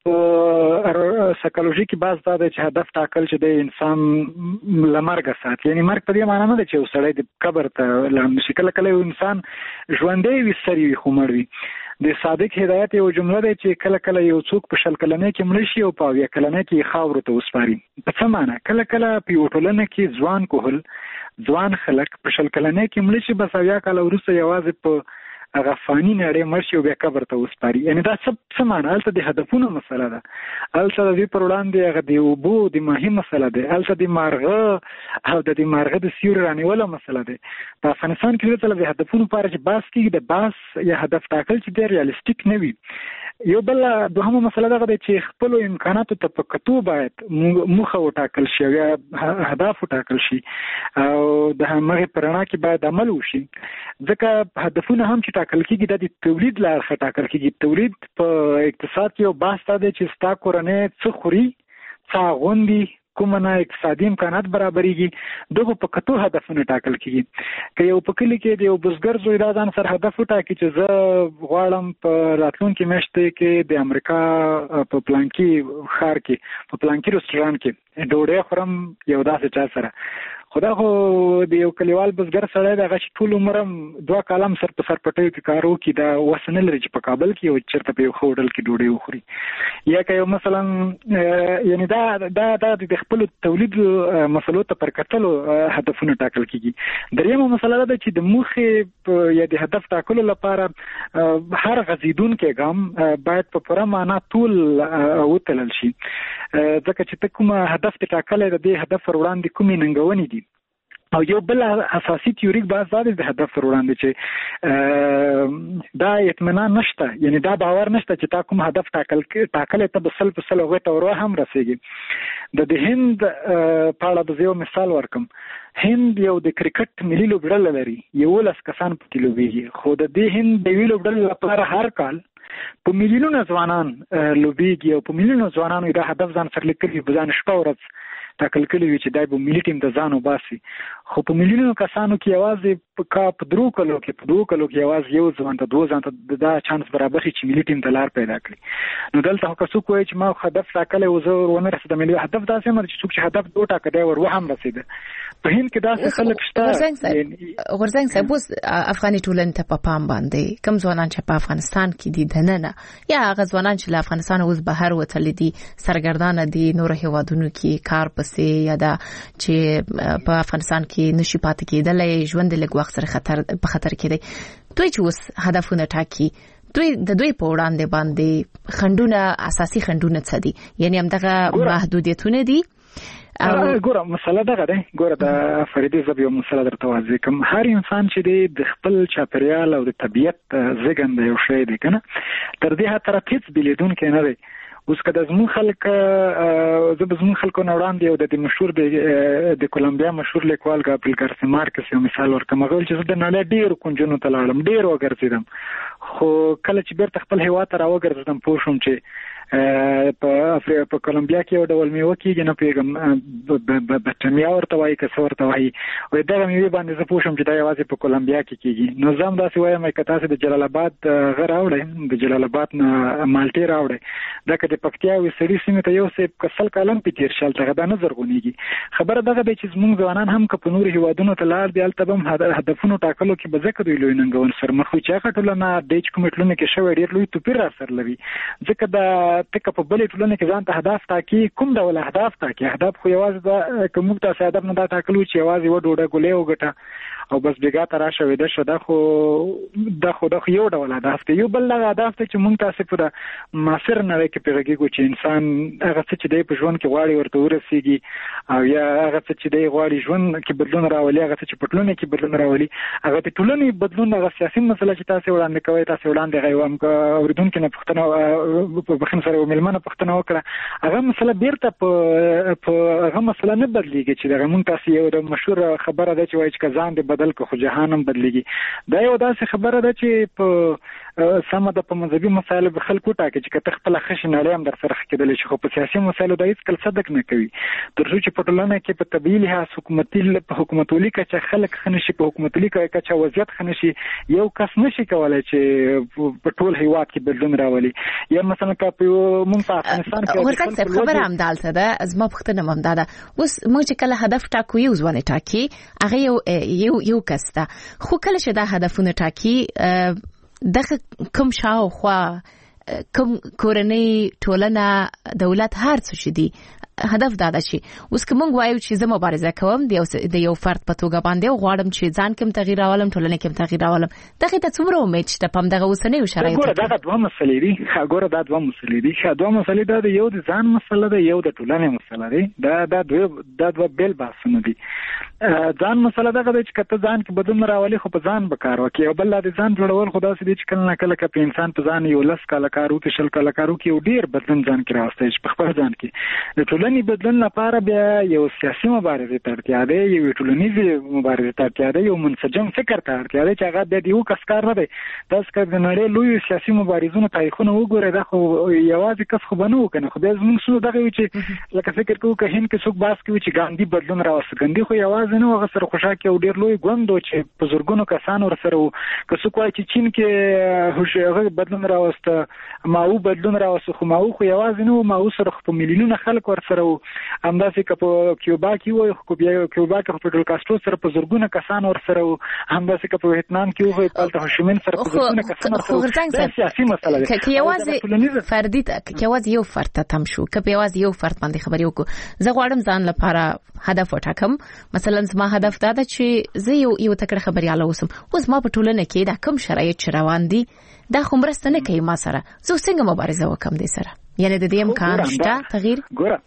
C: په سایکالوژي کې بحث دا دی چې هدف ټاکل چې د انسان له مرګه ساتي، یعنې مرګ په دې معنا نه ده چې یو سړی د قبر ته لاړ نشي. کله کله یو انسان ژوندی وي سر وي خو مړ وي. د صادق هدایت یو جمله دی چې کله کله یو څوک په 100 کلنۍ کې مړ شي او په 80 کلنۍ کې خاورو ته وسپاري. په څه معنا؟ کله کله په یو ټولنه کې ځوان کوهل ځوان خلک په 100 کلنۍ کې مړ شي، بس 80 کاله وروسته یوازې په هغه فاني نړۍ مړ شي او بیا قبر ته وسپاري. یعنې دا څه معنا؟ هلته د هدفونو مسله ده، هلته د دوی پر وړاندې هغه د اوبو د ماهي مسله ده، هلته د مارغه او د دې مارغه د سیوري رانیوله مسله ده. په افغانستان کې ډېر د هدفونو په اړه چې بحث کېږي، د بحث یا هدف ټاکل چې ډېر ریالستیک نه وي. یو بل دوهمه مسله دغه دی چې خپلو امکاناتو ته په کتو باید موخه وټاکل شي یا هدف وټاکل شي او د همغې په رڼا کې باید عمل وشي. ځکه هدفونه هم چې ټاکل کېږي دا د تولید له اړخه ټاکل کېږي. تولید په اقتصاد کې یو بحث دا دی چې ستا کورنۍ څه خوري، څه اغوندي، کومه نه اقتصادي امکانات برابرېږي، دغه په کتو هدفونه ټاکل کېږي. که یو په کلي کې د یو بزګر زوی دا ځان سره هدف وټاکي چې زه غواړم په راتلونکي میاشتې کې د امریکا په پلانکي ښار کې په پلانکي رستورانت کې ډوډۍ خورم یو داسې چا سره، خو دا خو د یو کلیوال بزګر سړی دغه چې ټول عمر هم 2 کاله سر په سر پټیو کې کار وکړي، دا وس نه لري چې په کابل کې یو چېرته په یو ښه هوټل کې ډوډۍ وخوري. یا که یو مثلا یعنې دا د خپلو تولید مسلو ته پر کتلو هدفونه ټاکل کېږي. درېیمه مسله دا ده چې د موخې یا د هدف ټاکلو لپاره هر غځېدونکی ګام باید په پوره معنا طول وتلل شي، ځکه چې ته کومه هدف ته ټاکلی د دې هدف پر وړاندې کومې ننګونې دي. او یو بل اساسي تیوریک بحث دا دی د هدف پر وړاندې چې دا اطمینان نشته، یعنی دا باور نشته چې تا کوم هدف ټاکلی ته به 100% هغوی ته ور هم رسېږي. د هند په اړه به زه یو مثال ورکړم. هند یو د کرکټ ملي لوبډله لري، 11 کسان پکې لوبېږي، خو د دې هند د یوې لوبډلې لپاره هر کال په میلیونونو ځوانان لوبېږي او په میلیونونو ځوانانو دا هدف ځان سره لیکلي په ځان شپه ورځ ټاکل کړي وي چې دای به ملي ټیم ته ځان وباسي. خو په میلیونونو کسانو کې یوازې په 2 کلو کې یوازې یو ځوان ته 2 ځوان ته دا چانس برابر شي چې ملي ټیم ته لار پیدا کړي. نو دلته که څوک وایي چې ما هدف ټاکلی و زه ونه رسېدم، ملي هدف داسې هم چې څوک چې هدف وټاکه دی ور هم رسېده. په هند کې داسې خلک شته.
A: غورځنګ صاحب، اوس افغاني ټولنې ته په پام باندې کوم ځوانان چې په افغانستان کې دي دننه یا هغه ځوانان چې له افغانستان اوس بهر وتلي دي، سرګردانه دي، نور هیوادونو کې کار پسې یا دا چې په افغانستان کې نشي پاتې کېدلی، ژوند لږ وخت سره په خطر کې دی، دوی چې اوس هدفونه ټاکي، د دوی په وړاندې باندې خنډونه، اساسي خنډونه څه دي؟ یعنی همدغه محدودیتونه دي.
C: ګوره مسله دغه ده، ګوره د فریدي زه یو مسله درته واضح کوم. هر انسان چې دی د خپل چاپیریال او د طبیعت زېږنده یو شی دی که نه، تر دې حد طرف هېڅ بېلېدونکی نه دی. اوس که د زموږ خلک زه به زموږ خلکو نه وړاندې یو د مشهور د کولمبیا مشهور لیکوال ګابریل ګارسیا مارکس یو مثال ورکړم. هغه ویل چې زه د نړۍ ډېرو کونجونو ته لاړم، ډېر وګرځېدم، خو کله چې بیرته خپل هېواد ته راوګرځېدم پوه شوم چې په کولمبیا کې یو ډول میوه کېږي، نه پوهېږم بټمیا ورته وایي که څه ورته وایي، وایي دغه میوې باندې زه پوه شوم چې دا یوازې په کولمبیا کې کېږي. نو زه هم داسې وایم که تاسې د جلال آباد هغه راوړئ، د جلال آباد نه مالټې راوړئ، دا که د پکتیا او سړي سیمې ته یو څه که 100 کاله هم پې تېر شي هلته دا نه زرغونېږي. خبره دغه دی چې زموږ ځوانان هم که په نورو هېوادونو ته لاړ دي، هلته به هم هدفونو ټاکلو کې به ځکه دوی لوی ننګونو سره مخ وي چې هغه ټولنه دی چې کوم ټولنه کې شوی ډیر لوی توپیر سره لري ځکه دا تک په بلې ټولنه کې ځان ته هدف ټاکي کوم ډول اهداف ټاکي اهداف خو یوازې دا کوم ته هدف نه دا ټاکلو چې یوازې و ډوډۍ ګولې وګټه او بس بیګا ترا شوی د شو دا خو یو ډول اهداف دی یو بل اهداف ته چې مونږ تاسو په معاصر نړۍ کې پیغږیږو چې انسان هغه څه چې دی په ژوند کې غواړي ورته ورسیږي او یا هغه څه چې دی غواړي ژوند کې بدلون راولي هغه څه چې په ټولنه کې بدلون راولي هغه د ټولنې بدلون هغه سیاسي مسله چې تاسو وړاندې کوي تاسو وړاندې غوښم اوریدونکو نه پښتنه په بخښنه سره ملمنه پښتنه وکړه هغه مسله بیرته په هغه مسله نه بدلیږي چې دغه مونږ تاسو یو د مشهور خبره ده چې وایي چې ځان دې بدل کو خو جهانم بدلیږي دا یو داسې خبره ده چې په سم د په مذهبي مسایلو به خلکو ټاکي چې کته خپل خښ نه لري هم در سره کېدل شي خو په سیاسي مسایلو د هیڅ کله صدق نه کوي تر څو چې په ټولنه کې په طبيعي لحاظ حکومتولي کې خلک خنشي په حکومتولي کې چې وضعیت خنشي یو کس نشي کولای چې په ټول هیواد کې بدلون راولي یا مثلا په مونږ په افغانستان کې
A: ورته خبره هم دالته ده از ما پختنه هم داده اوس موږ چې کله هدف ټاکو یو ځوانه ټاکي هغه یو کسته خو کله چې دا هدفونه ټاکي دغه کوم شاوخوا کوم کورنۍ ټولنه دولت هر څه شدي هدف دا ده چې اوس کوم وایو چې زه مبارزه کوم د یو فرد په توګه باندې غواړم چې ځان کوم تغییر راولم ټولنه کوم تغییر راولم دغه ته څومره امید شته په دغه اوسنۍ شرایطو
C: کې دا دوه مسلې دي دا دوه مسلې دا یو د ځان مسله ده یو د ټولنې مسله ده دا دوه بیل باسونه دي ځان مسله ده چې کته ځان کې بدلون راولي خو په ځان به کار وکړي او بل د ځان جوړول خدا سي دي چې کله نه کله په انسان په ځان یو لس کال کارو کې شل کال کارو کې یو ډیر بدلون ځان کې راوستي په خپل ځان کې د ټولنې بدلون لپاره بیا یو سیاسي مبارزه ته اړتیا ده یو ټولنیزه مبارزه ته اړتیا ده یو منسجم فکر ته اړتیا ده چې هغه د یو کس کار نه دی تاسو که د نړۍ لوی سیاسي مبارزونو تاریخونه وګورئ دا خو یوازې کس خو بنو کنه خو د زموږ څو دغه چې لکه فکر کوو که هند کې څوک باس کوي چې ګاندی بدلون راوست ګاندی خو یوازې نه هغه سره خوشاکي او ډیر لوی ګوند چې په زورګونو کسان ور سره که څوک وایي چې چین کې هغه بدلون راوست ماو بدلون راوست خو ماو خو یوازې نه ماو سره په میلیونونو خلک ور سره همداسې که په کیوبا کې وایي خو بیا کیوبا کې په ټول کاسترو سره په زورګونو کسان ور سره همداسې که په ویتنام کې وایي په هوشمین سره په زورګونو کسان سره سیاسي مسله ده
A: که یوازې فردي که یوازې یو فرد ته تم شو که یوازې یو فرد باندې خبرې وکړو زه غواړم ځان لپاره هدف وټاکم مثلا زما هدف دا ده چې زه یو تکړه خبرياله اوسم اوس ما په ټولنه کې دا کوم شرایط چې روان دي دا خو مرسته نه کوي ما سره زه څنګه مبارزه وکم دې سره یعنی د دې امکان شته تغییر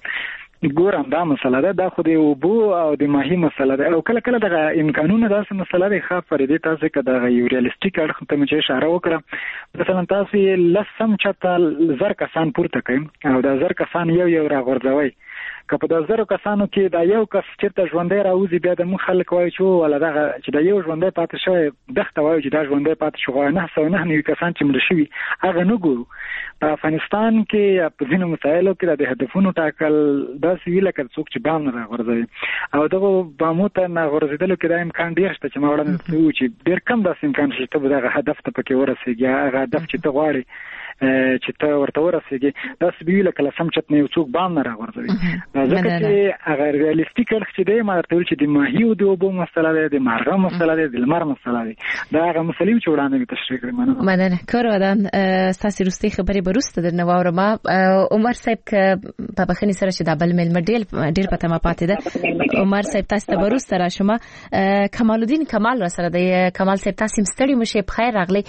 C: ګورم دا مسله ده دا خو د اوبو او د ماهي مسله ده او کله کله د امکانونو داسې مسله ده ښه فرېدې تاسو که د یو ریالستیک اړخ ته مې اشاره وکړه مثلا تاسو لسم چته زر کسان پورته کړئ او د زر کسان یو راغورځوي که په د زرو کسانو کې دا یو کس چې ژوندۍ راوځي بیا د مون خلک وایي چې ولا دا چې دا یو ژوندۍ پاتې شوی دغه وایي چې دا ژوندۍ پاتې شو نه کسان چې مړ شوي هغه نه ګورو په افغانستان کې په ځینو مسایلو کې د هدفونو ټاکل دا سویل کړ څوک چې بام نه راغورځي او دغه بامو ته نه غورځیدل کې دا امکان ډیر شته چې ما وړاندې وایي چې ډیر کم داسې امکان شته چې دغه هدف ته پکې ورسېږي هغه هدف چې ته غواړي چې ته ورته ورسېږي دا سویل کله سم چت نه څوک بام نه راغورځي ځکه چې هغه ریالستیک اړخ چې دی ما درته ویل چې د ماهي او د اوبو مسله ده د مارغه مسله ده د لمر مسله ده دا هغه مسلې چې وړاندې مې تشریح کړې
A: مننه کورودان تاسو روستي خبرې بروسته د نوور ما عمر صاحب په بخنی سره چې د بل مل ډیر پته ما پاتې ده عمر صاحب تاسو ته بروسته را شما کمال الدین کمال را سره د کمال صاحب تاسو مستړي مشه په خیر راغلی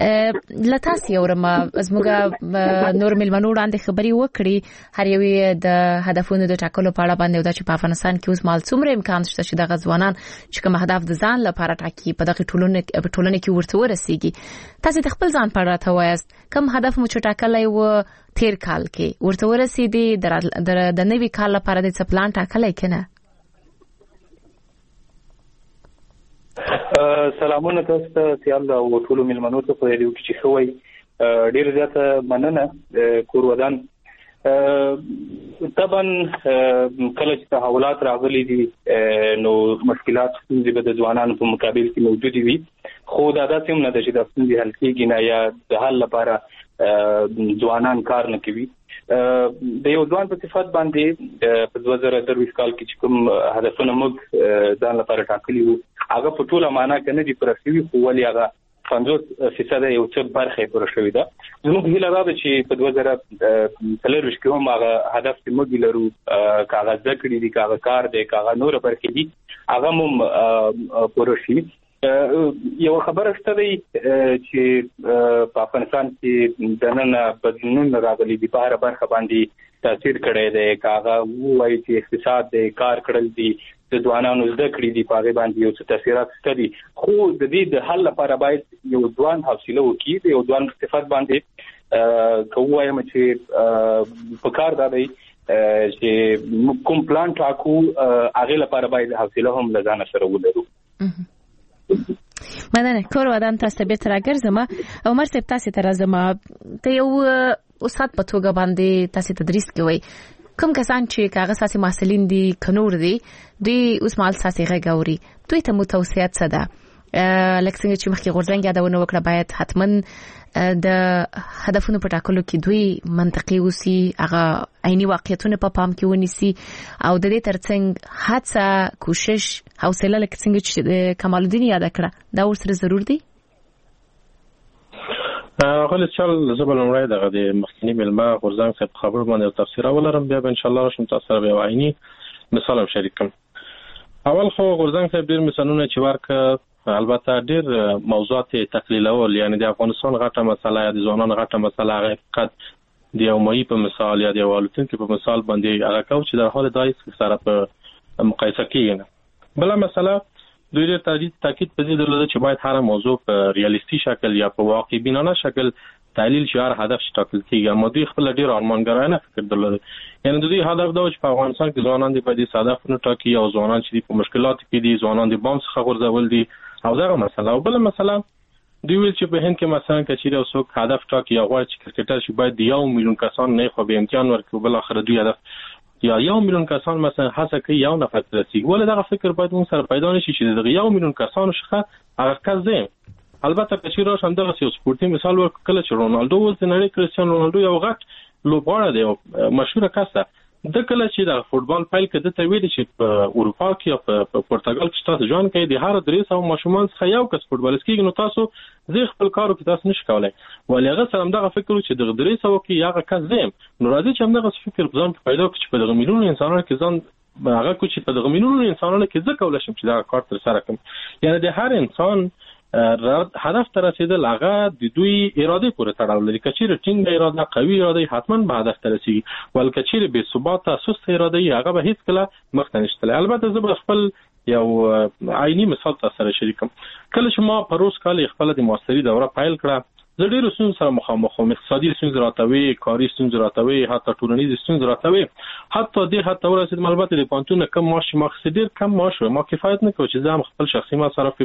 A: لتاسو اورما زموږ نور ملمنو وړاندې خبرې وکړي هر یو د هدفونو د ټاکلو په اړه باندې د په افغانستان کې اوس مال څومره امکان شته چې د غزوانان چې کوم هدف د ځان لپاره ټاکي په دغه ټولنه کې ورته ورسیږي تاسو د خپل ځان په اړه ته وایست کوم هدف مو چې ټاکلای و تیر کال کې ورته ورسیدي د نوي کال لپاره د څه پلان ټاکلای کنه
G: سلامونه تاسو ته سیال او ټول ملمنو ته په دې کې خوي ډیر زیاته مننه کورودان طبعا کله چې تحولات راغلي دي نو مشکلات د ځوانانو په مقابل کې موجود دي خو دا داسې هم نه ده چې د ستونزې حل کېږي نه یا د حل لپاره ځوانان کار نه کوي د یو ځوان په صفت باندې په 2023 کال کې چې کوم هدفونه موږ ځان لپاره ټاکلي وو هغه په ټوله معنا کې نه دي پوره شوي خو ولې هغه 50% یو څه برخه پوره شوې ده. زموږ هیله ده چې په 2023 کې هم هغه هدف چې موږ لرو کاغذ ذکر دي کاغذ کار دي کاغذ نور برخې دي هغه هم پوره شي. یو خبره شته دی چې په افغانستان کې د نن بدلونونه راغلي دي په هر برخه باندې تاثیر کړی دی. کاغه وایي چې اقتصاد دی کار کړل دي د ځوانانو زده کړې دي په هغه باندې یو څه تاثیرات شته دي خو د دې د حل لپاره باید یو ځوان حوصله وکړي یو ځوان صفات باندې کووایم چې په کار دی چې کوم پلان ټاکو هغه لپاره باید حوصله هم لزان سره ولرو.
A: مننه. کور ودان تاسو به تر راګرځم. عمر صاحب تاسو ته راځم. ته یو استاد په توګه باندې تاسو تدریس کوي. کوم کسان چې کاغذ ساسي محصلین دي کنور دي دوی اوس مال ساسي غاوري دوی ته متوسيات څه ده؟ لکه څنګه چې مخکې غورځنګ یادونه وکړه باید حتمن د هدفونو په ټاکلو کې دوی منطقي اوسي هغه عیني واقعیتونه په پام کې ونیسي او د دې ترڅنګ هڅه کوشش حوصله لکه څنګه چې کمال الدین یاد کړه دا ورسره ضرور دي.
D: غل چل زبل امرای دغه د مخکنی ملما غورځنګ څخه خبر باندې تفسیر ولرم بیا ان شاء الله راشم تاسو سره به عیني مثال شریکم. اول خو غورځنګ څخه ډیر مثالونه چې ورکه البته ډیر موضوعات تقلیلول یعنی د افغانستان غټه مسله یا د ځوانانو غټه مسله حقیقت د یو مې په مثال یا د والدین په مثال باندې هغه کو چې در حال دایس سره په مقایسه کیږي. بل مسله دوی ډیر تاکید په دې درلوده چې باید هر موضوع په ریالیسټي شکل یا په واقع بینانه شکل تحلیل شعار هدف شتل کیږي. مو دوی خپل ډیر ارمانګرانه فکر درلوده یعنی دوی هدف دا چې په افغانستان کې ځوانان دي په دې صادق نه ټاکي او ځوانان چې په مشکلات کې دي ځوانان د بام څخه غورځول دي او دا مسله. او بل مسله دوی ویل چې په هند کې مثلا کچېره او څوک هدف ټاکي او غواړي چې کرکټر شي باید 1 میلیون کسان نه خو به امتحان ورکړي بل اخر دوی هدف یا 1 میلیون کسان مثلا هڅه کوي یو نفر رسیږي ولې دا فکر باید موږ سره پیدا نشي چې د 1 میلیون کسانو شخه هغه کزه. البته کچېره هم دغه یو سپورتي مثال ورکړل چې رونالدو ول د نړۍ کریستیانو رونالدو یو غټ لوبغاړی دی او مشهور کس ده. د کله چې د فوتبال پایل کې د تویل چې په اروپا کې او په پرتګال کې تاسو ځان کوي د هر درې سو ماشومان څخه یو کس فوتبالیست کېږي نو تاسو زه خپل کارو کې تاسو نشئ کولای ولې هغه سره دغه فکر چې د درې سو کې هغه کس زم نو راځي چې دغه فکر ځان پیدا کړي چې په دغه میلیون انسانانو کې ځان هغه کو چې په دغه میلیون انسانانو کې ځکه کولای شم چې دا کار تر سره کوم. یعنی د هر انسان هدف ته رسیدل هغه د دوی اراده پورې تړاو لري. کچېره ټینګ اراده قوي اراده حتماً به هدف ته رسیږي ول کچېره بے ثبات سست اراده هغه به هیڅ کله مخ ته نشته. البته زه خپل یو عیني مثال تاسو سره شریکم. کله چې ما پروس کال خپل د ماستری دوره فایل کړه زه ډېر سن سره مخامخ وم. اقتصادي سن راتوي کاري سن راتوي حتی ټولنیز سن راتوي حتی د ورسید البته د پانتون کم معاش مقصد ډېر کم معاش ما کفایت نه کوي چې زه خپل شخصي مصرف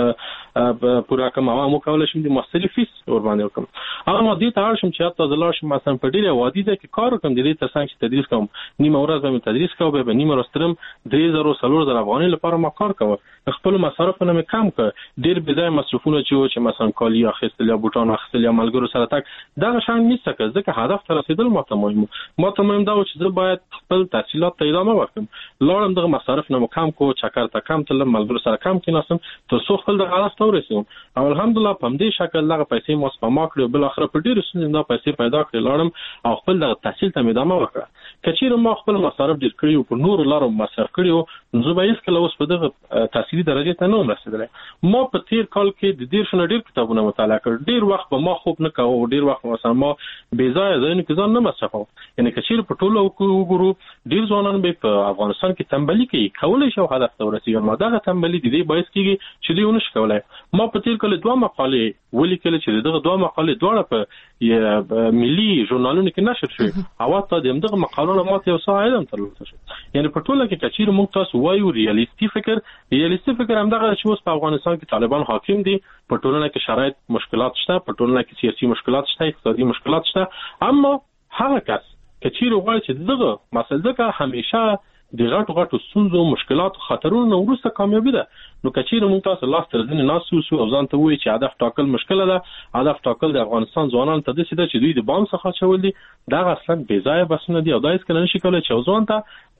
D: پورا کوم او مو کولای شم د ماستری فیس ور باندې وکم. اما دې ته شم چې حتی زلار شم مثلا په ډیره وادي ده کې کار کوم د دې ترڅنګ چې تدریس کوم نیمه ورځ به تدریس کوم به نیمه ورځ ترم 3000 افغانۍ لپاره ما کار کوم. خپل مصرفونه مې کم کړ ډیر بځای مصرفونه چې مثلا کالی اخیستل یا بوټان اخیستل یا ملګرو سره تک دا شان نشته که ځکه هدف ته رسیدل ماته مهم دا چې زه باید خپل تحصیلات ته ادامه ورکړم. لاړم دغه مصارف نه کم کو چکر ته کم تل ملګرو سره کم کیناسم تر څو خپل د هدف ته ورسېږم. او الحمدلله په دې شکل دغه پیسې مو سپما کړې بل اخر په ډیر سن دا پیسې پیدا کړې لاړم او خپل د تحصیل ته ادامه ورکړم. کچېره ما خپل مصارف ډیر کړی او په نور لارو مصرف کړی نو زه به هیڅ کله اوس په دغه تحصیلي درجه ته نه رسیدلی. ما په تیر کال کې د ډیر شنه ډیر کتابونه مطالعه کړ. ډیر وخت به ما خوب نه کاوه ډیر وخت مثلا ما بې ځایه ځایونه کې ځان نه مصرفوم. یعنی کچېره په ټولو وګورو ډیر ځوانان به په افغانستان کې تنبلي کوي کولای شي هدف ته ورسیږي ما دغه تنبلي د دې باعث کیږي چې دوی ونه شي کولای. ما په تیر کال 2 مقالې ولیکل چې دغه 2 مقالې دواړه په ملي ژورنالونو کې نشر شوې او تاسو دغه مقالونه ماته یو څه علم ترلاسه شو. یعنی په ټوله کې کچېره موږ تاسو وایو ریالیسټي فکر هم دغه چې اوس په افغانستان کې طالبان حاکم دي په ټولنه کې شرایط مشکلات شته په ټولنه کې سیاسي مشکلات شته اقتصادي مشکلات شته اما هغه کس کچېره غواړي چې دغه مسله ځکه همیشه د غټو ستونزو مشکلات خطرونو وروسته کامیابی ده. نو کچېره موږ تاسو لاس تر ځنې ناسو او ځان ته وایي چې هدف ټاکل مشکل ده. هدف ټاکل د افغانستان ځوانانو ته د سیده چې دوی د بام څخه چول دي دا اصلا بې ځای بسنه دي او دا هیڅ کله نشي کولای چې ځوان ته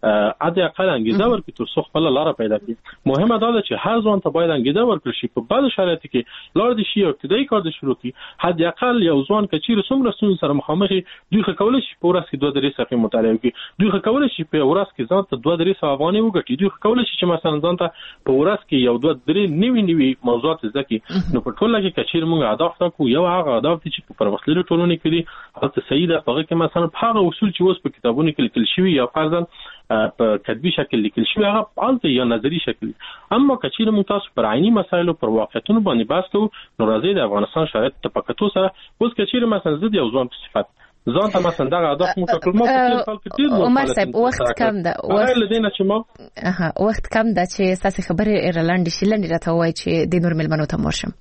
D: اته اقل انګیزه ورکړي تر څو خپل لار پیدا کړي. مهمه دا ده چې هر ځوان ته باید انګیزه ورکړي شي په بعض شرایطو کې لار دي شي او ابتدایي کار د شروع کړي. حد اقل یو ځوان کچیر څومره ستونزې سره مخامخ دوی کولای شي په ورځ کې 2-3 صفحې مطالعه وکړي. دوی کولای شي په ورځ کې ځان ته 2-3 افغانۍ وګټي. دوی کولای شي چې مثلا ځان ته په ورځ کې یو 2-3 نوي موضوعات زده کړي. نو په ټوله کې کچیر موږ هدف ټاکو یو هغه هدف چې په پرمختللو ټولنو کې دي هغه صحیح ده. هغه کې مثلا هغه اصول چې اوس په کتابونو کې لیکل شوی یا فرضاً په کتبي شکل لیکل شوی هغه الته یا نظری شکل. اما کچیر موږ تاسو پر عیني مسایلو پر واقعیتونو باندې بحث کوو نو راځي د افغانستان شرایط ته پکتو سره اوس کچیر مثلا زه د یو ځوان په صفت ځان ته مثلا دا هدف مو ټاکل مو په خپل کې
A: عمر صاحب وخت کم ده وخت کم ده چې تاسو خبرې ایرلند شیلند راته وای چې د نور ملمنو ته مرشم.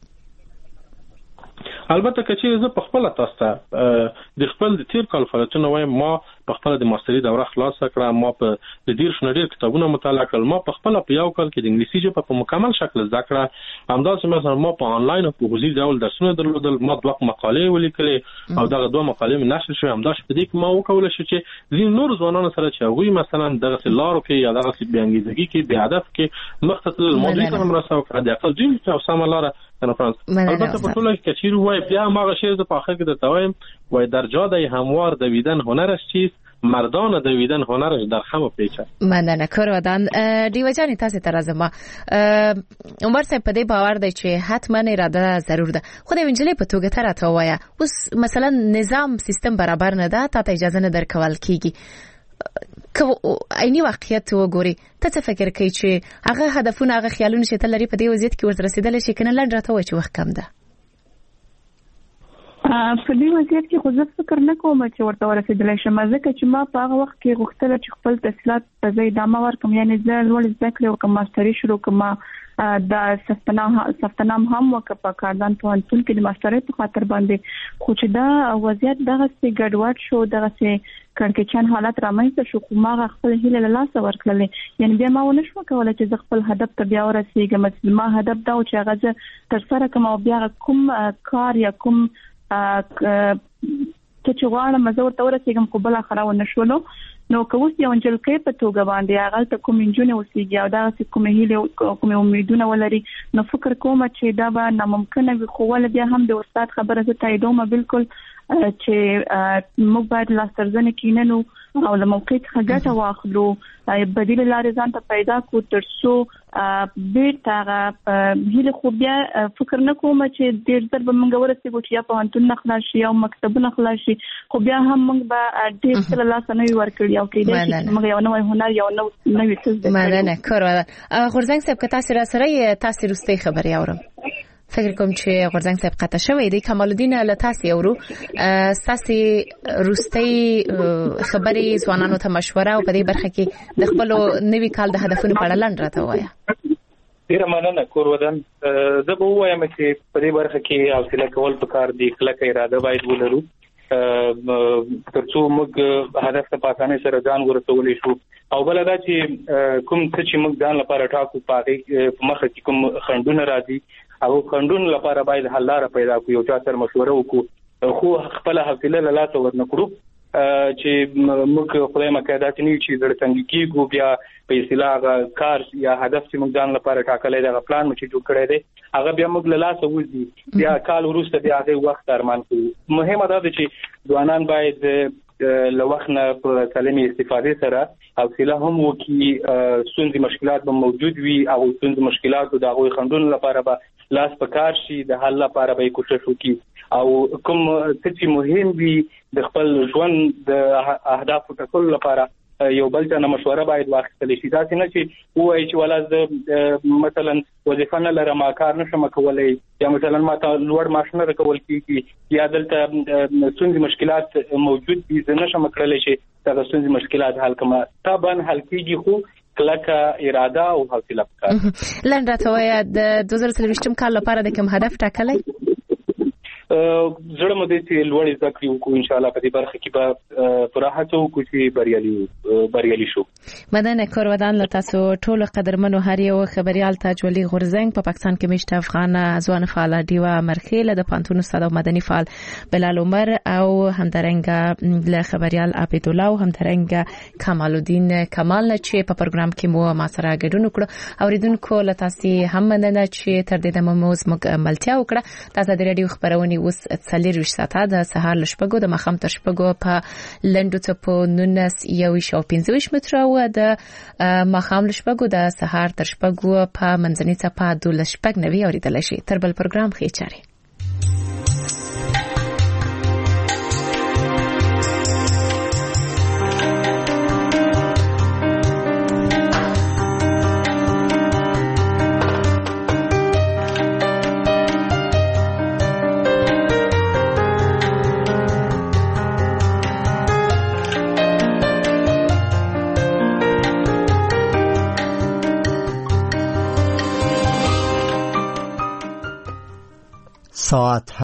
D: البته کچې زه په خپل تاسو ته د خپل د تیر کال فعالیتونو وایم. ما په خپل د ماستری دوره خلاص کړه. ما په د ډیر شنډیر کتابونه مطالعه کړل. ما په خپل په یو کال کې د انګلیسي ژبه په مکمل شکل زده کړه. همداسې مثلا ما په آنلاین او په حضوري ډول درسونه درلودل. ما 2 مقالې ولیکلې او دغه 2 مقالې مې نشر شوې. همداسې په دې کې ما وکول شو چې ځین نور ځوانانو سره چې هغوی مثلا دغه لارو کې یا دغه بې انګیزګي کې بې هدف کې مختصر الموضوع سره مرسته وکړه. د خپل ځین څه سم لاره البته په ټوله کې کچیر وای بیا ما شعر د په اخر کې درته وایم وای در جاده هموار دویدن هنرش چیست مردان دویدن هنرش در خم پیچه.
A: مننه کورودان دیو جان تاسو ته راځم. عمر صاحب په دې باور دی چې حتما اراده ضرور ده. خو د وینجلې په توګه تر راته وایا اوس مثلا نظام سیستم برابر نه ده ته اجازه نه درکول کیږي. که عیني واقعیت وګوري ته څه فکر کوي چې هغه هدفونه هغه خیالونه چې تل لري په دې وضعیت کې ورته رسیدل شي کنه لنډ راته وای چې وخت کم ده.
E: په دې وضعیت کې خو زه فکر نه کوم چې ورته ورسېدلی شم ځکه چې ما په هغه وخت کې غوښتل چې خپل تحصیلات په ځای ادامه ورکړم. یعنی زه لوړ زده کړې وکړم ماستري شروع کړم. د سفتنام هم وکړ په کاردان پوهنتون کې د ماسترۍ په خاطر باندې. خو چې دا وضعیت دغسې ګډوډ شو دغسې کړکېچن حالت رامنځته شو خو ما خپل هیله له لاسه ورکړلې. یعنی بیا ما ونه شوه کولی چې زه خپل هدف ته بیا ورسېږم. ما هدف دا و چې هغه زه ترسره کړم او بیا کوم کار یا کوم چې غواړم زه ورته ورسېږم خو بالاخره ونه شولو. نو که اوس یو نجلۍ په توګه باندې هغلته کوم نجونې اوسېږي او دغسې کومې هیلې کومې امیدونه ولري نو فکر کوم چې دا به ناممکنه وي. خو ولې بیا هم د استاد خبره زه تاییدوم بالکل چې موږ باید لاسرزنه کیننو او له موقع څخه ګټه واخلو بدیل لارې ځان ته پیدا کړو تر څو بیرته هغه هیله. خو بیا فکر نه کوم چې ډېر ځل به موږ ورسېږو چې یا پوهنتونونه خلاص شي یا مکتبونه خلاص شي خو بیا هم موږ به ډېر څه له لاسه نه وي ورکړي او کېدای شي چې موږ یو نوی هنر یو نوی څه زده کړو.
A: مننه کورودان. غورځنګ صاحب که تاسو راسره تاسو وروستۍ خبرې اورم فکر کوم چې غورځنګ صاحب قطع شوی دی. کمال الدین له تاسو اورو تاسو وروستۍ خبرې ځوانانو ته مشوره او په دې برخه کې د خپل نوي کال د هدفونو په اړه لنډ راته وایا.
G: ډیر مننه کورودان. زه به وایم چې په دې برخه کې حوصله کول پکار دي. کلکه اراده باید ولرو ترڅو موږ هدف ته په اسانۍ سره ځان ورسولی شو. او بل دا چې کوم څه چې موږ ځان لپاره ټاکو په مخه کې کوم خنډونه راځي او خنډونو لپاره باید حل لاره پیدا کړو. یو چا سره مشوره وکړو خو خپل حوصله له لاسه ورنکړو چې موږ خدای مکه داسې نه چې زړه تنګ کیږو بیا په اصطلاح کار یا هدف چې موږ ځان لپاره ټاکلی دی پلان مو چې جوړ کړی دی هغه بیا موږ له لاسه وځي بیا کال وروسته بیا هغه وخت ارمان کوو. مهمه دا ده چې ځوانان باید له وخت نه په سالمې استفادې سره حوصله هم وکړي. ستونزې مشکلات به موجود وي او ستونزې مشکلاتو د هغوی خنډونو لپاره به لاس په کار شي د حل لپاره به یې کوشش وکړي او کوم څه چې مهم وي د خپل ژوند د اهدافو ټاکلو لپاره یو بل څه مشوره باید واخیستل شي. دا څنګه چې وایي چې ولا مثلا وظیفه نه لرم کار نشم کولای یا مثلا ما ته لوړ معاش نه راکول کیږي یا دلته ستونزې مشکلات موجود دي زه نشم کولای چې دا ستونزې مشکلات حل کړم. طبعا حل کیږي خو کلکه اراده او حوصله پکار.
A: لنډ راته وایه د 2023 کال لپاره د کوم هدف ټاکلی؟
G: زړه مو دې چې لوړ زده کړې وکړو ان شاء الله په دې برخه کې به پراحه څو کوشي بریالي شو.
A: مدن کورودان لتاسو ټول قدرمنو هر یو خبريال تاج ولی غورزنګ په پاکستان کې مشت افغان ځوان فعال دیوا مرخیله د پانتون استاد او مدني فعال بلال عمر او همدارنګ له خبريال عبد الله او همدارنګ کمال الدین کمال چې په پروګرام کې مو ما سره ګډون وکړو. اوریدونکو لتاسي هم مننه چې تر دې د موز مکملتیا وکړه. تاسو د ریډیو خبرونه اوس 40 ساعته د سهار لشپګو د مخام تشپګو په لندو ته په 19.15 متر او د مخام لشپګو د سهار تشپګو په منځني ته په 12.90 اوریدل شي. تر بل پروګرام خې چاري.
H: ساعت